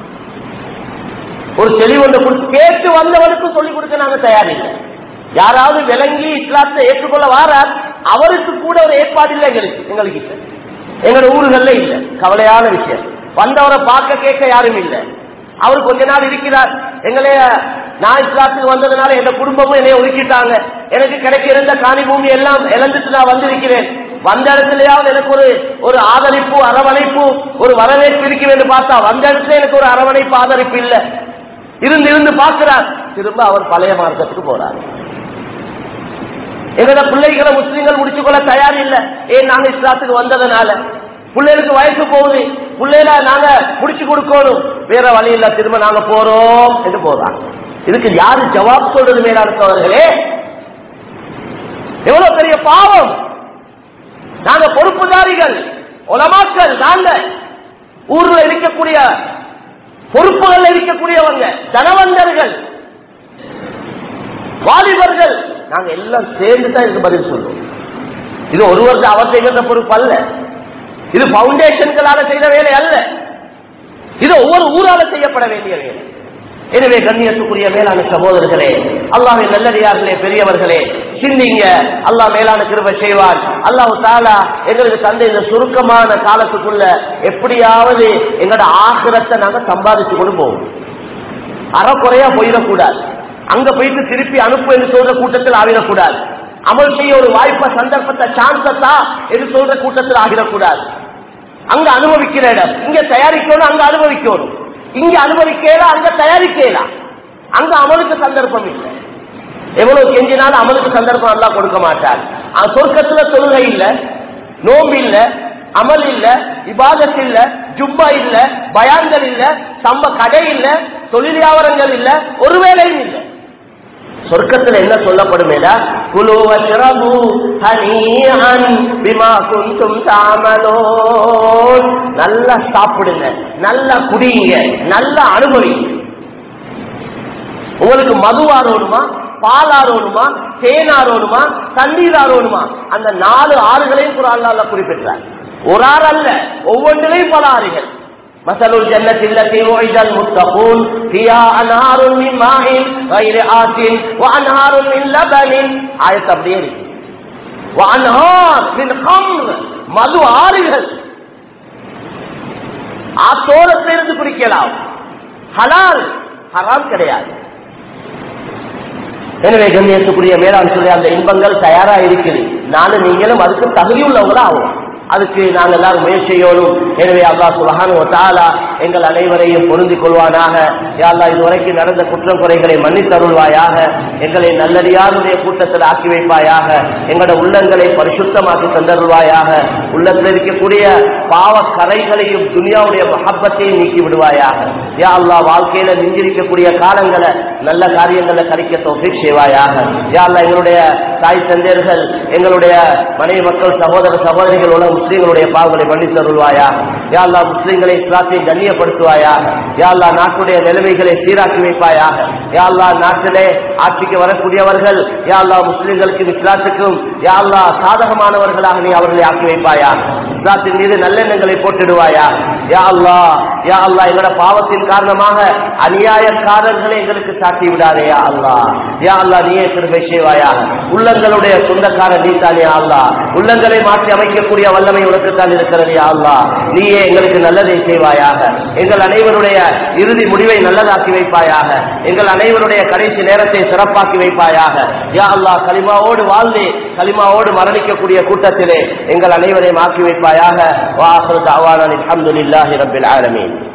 ஒரு தெளிவொன்று கொடுத்து கேட்டு வந்தவனுக்கு சொல்லிக் கொடுக்க நாங்க தயாரில்லை. யாராவது விளங்கி இஸ்லாத்தை ஏற்றுக்கொள்ள வாரார், அவருக்கு கூட ஒரு ஏற்பாடு இல்லை எங்களுக்கு இல்லை, எங்களோட ஊர்கள்ல இல்லை. கவலையான விஷயம். வந்தவரை பார்க்க கேட்க யாரும் இல்லை. அவர் கொஞ்ச நாள் இருக்கிறார். நான் இஸ்லாத்துக்கு வந்ததுனால எங்க குடும்பமும் என்னை ஒதுக்கிட்டாங்க. எனக்கு கிடைக்க இருந்த காணி பூமி எல்லாம் இழந்துட்டு நான் வந்திருக்கிறேன். வந்த இடத்துலயாவது எனக்கு ஒரு ஆதரிப்பு, அரவணைப்பு, ஒரு வரவேற்பு இருக்கு என்று பார்த்தா வந்த இடத்துல எனக்கு ஒரு அரவணைப்பு, ஆதரிப்பு இல்லை. இருந்து பார்க்கிறார். திரும்ப அவர் பழைய மார்க்கத்துக்கு போறார். எங்களோட பிள்ளைகளை முஸ்லீம்கள் முடிச்சுக்கொள்ள தயார் இல்லை. ஏன்? நாங்க இஸ்லாத்துக்கு வந்ததுனால. பிள்ளைகளுக்கு வயசு போகுது, பிள்ளைல நாங்க முடிச்சு கொடுக்கணும், வேற வழி இல்ல, திரும்ப நாங்க போறோம் என்று போறாங்க. இதுக்கு யாரு ஜவாப் சொல்றது மேலானவர்களே? எவ்வளவு பெரிய பாவம்! நாங்க பொறுப்புதாரிகள், உலமாக்கள், நாங்க ஊர்ல இருக்கக்கூடிய பொறுப்புகள் இருக்கக்கூடியவங்க, தனவந்தர்கள், வாலிபர்கள், நாங்க எல்லாம் சேர்ந்து தான் இதுக்கு பதில் சொல்றோம். இது ஒருவருக்கு அவர் செய்கிற பொறுப்பு அல்ல, இது பவுண்டேஷன்களால செய்த வேலை அல்ல, இது ஒவ்வொரு ஊரால செய்யப்பட வேண்டிய வேலை. எனவே கண்ணியத்துக்குரிய மேலான சகோதரர்களே, அல்லாஹ்வின் நல்லடியார்களே, பெரியவர்களே, சிந்திங்க. அல்லாஹ் மேலான கிருபை செய்வார். அல்லாஹ் தஆலா எங்களுக்கு தந்த இந்த சுருக்கமான காலத்துக்குள்ள எப்படியாவது எங்களோட ஆகிரத்தை நாங்க சம்பாதிச்சு கொண்டு போவோம். அறக்குறையா போயிடக்கூடாது. அங்க போயிட்டு திருப்பி அனுப்பு என்று சொல்ற கூட்டத்தில் ஆகிடக்கூடாது. அமல் செய்ய ஒரு வாய்ப்பை, சந்தர்ப்பத்தை, சான்சத்தா என்று சொல்ற கூட்டத்தில் ஆகிடக்கூடாது. அங்க அனுபவிக்கிற இடம் இங்க தயாரிக்கணும், அங்க அனுபவிக்கணும். இங்க அனுபவிக்கலாம், அங்க தயாரிக்கலாம். அங்க அமலுக்கு சந்தர்ப்பம் இல்லை. எவ்வளவு கெஞ்சினாலும் அமலுக்கு சந்தர்ப்பம் அல்லா கொடுக்க மாட்டார். சொர்க்கத்துல தொழுகை இல்ல, நோம்பு இல்ல, அமல் இல்ல, இபாதத் இல்ல, ஜுப்பா இல்ல, பயான்கள் இல்ல, கடை இல்ல, தொழில் வியாபாரங்கள் இல்ல, ஒரு வேலையும் இல்லை. சொர்க்கத்தில் என்ன சொல்லப்படும்? நல்லா சாப்பிடுங்க, நல்லா குடிங்க, நல்லா அனுபவிங்க. உங்களுக்கு மதுவாரோடுமா, பாலாரோடுமா, தேனாரோடுமா, தண்ணீராரோடுமா, அந்த 4 ஆறுகளையும் குர்ஆன்ல அல்லாஹ் குறிப்பிட்டார். ஒரு ஆறு அல்ல, ஒவ்வொன்றிலையும் பல ஆறுகள். مثل الجنة التي وعد المتقون فيها أنهار من ماء غير آسن وأنهار من لبن. آية அப்படியே وأنهار من خمر, மது ஆறுகள். ஆத்தோரத்திலிருந்து குடிக்கலாம். ஹலால், ஹராம் கிடையாது. எனவே கண்ணியத்துக்குரிய மேலாண் சொல்லி அந்த இன்பங்கள் தயாரா இருக்குது. நானும் நீங்களும் அதுக்கு தகுதியுள்ளவங்களா ஆகும். அதுக்கு நாங்கள் எல்லாரும் முயற்சியோடும். எனவே அல்லாஹ் சுப்ஹானஹு வ தஆலா எங்கள் அனைவரையும் பொருந்திக் கொள்வானாக. யா அல்லாஹ், இதுவரைக்கும் நடந்த குற்றம் குறைகளை மன்னித்தருள்வாயாக. எங்களை நல்லடியாருடைய கூட்டத்தில் ஆக்கி வைப்பாயாக. எங்களோட உள்ளங்களை பரிசுத்தமாக்கி தந்தருள்வாயாக. உள்ளத்தில் இருக்கக்கூடிய பாவ கரைகளையும் துனியாவுடைய மஹப்பத்தையும் நீக்கி விடுவாயாக. யா அல்லாஹ், வாழ்க்கையில நெஞ்சிருக்கக்கூடிய காலங்களை நல்ல காரியங்களை கழிக்க தௌஃபீக் செய்வாயாக. யா அல்லாஹ், எங்களுடைய தாய் தந்தையர்கள், எங்களுடைய மனைவி மக்கள், சகோதர சகோதரிகள் உள்ள முஸ்லீம்களுடைய பாவங்களை மன்னித்து அருள்வாயா. யா அல்லாஹ், முஸ்லீம்களை இஸ்லாத்தை கண்ணியப்படுத்துவாயாக. யா அல்லாஹ், நாட்டுடைய நிலைமைகளை சீராக்கி வைப்பாயாக. யா அல்லாஹ், நாட்டிலே ஆட்சிக்கு வரக்கூடியவர்கள் யா அல்லாஹ் முஸ்லீம்களுக்கும் இஸ்லாத்துக்கும் யா அல்லாஹ் சாதகமானவர்களாக நீ அவர்களை ஆக்கி வைப்பாயா. இஸ்லாத்தின் மீது நல்லெண்ணங்களை போட்டுடுவாயா. யா அல்லாஹ், யா அல்லாஹ், எங்களோட பாவத்தின் காரணமாக அநியாயக்காரர்களை எங்களுக்கு சாட்டி விடாதே. யா அல்லாஹ், யா அல்லாஹ், நீயே கிருபை செய்வாயா. உள்ளங்களுடைய சொந்தக்காரர் நீதான் யா அல்லாஹ். உள்ளங்களை மாற்றி அமைக்கக்கூடிய வல்லமை உனக்குத்தான் இருக்கிறது யா அல்லாஹ். நீயே எங்களுக்கு நல்லதை செய்வாயாக. எங்கள் அனைவருடைய இறுதி முடிவை நல்லதாக்கி வைப்பாயாக. எங்கள் அனைவருடைய கடைசி நேரத்தை சிறப்பாக்கி வைப்பாயாக. யா அல்லாஹ், கலிமாவோடு வாழ்ந்து கலிமாவோடு மரணிக்கக்கூடிய கூட்டத்திலே எங்கள் அனைவரையும் ஆக்கி வைப்பாயாக. வா ஆகிரு தஅவானா அல்ஹம்துலில்லாஹி ரப்பில் ஆலமீன்.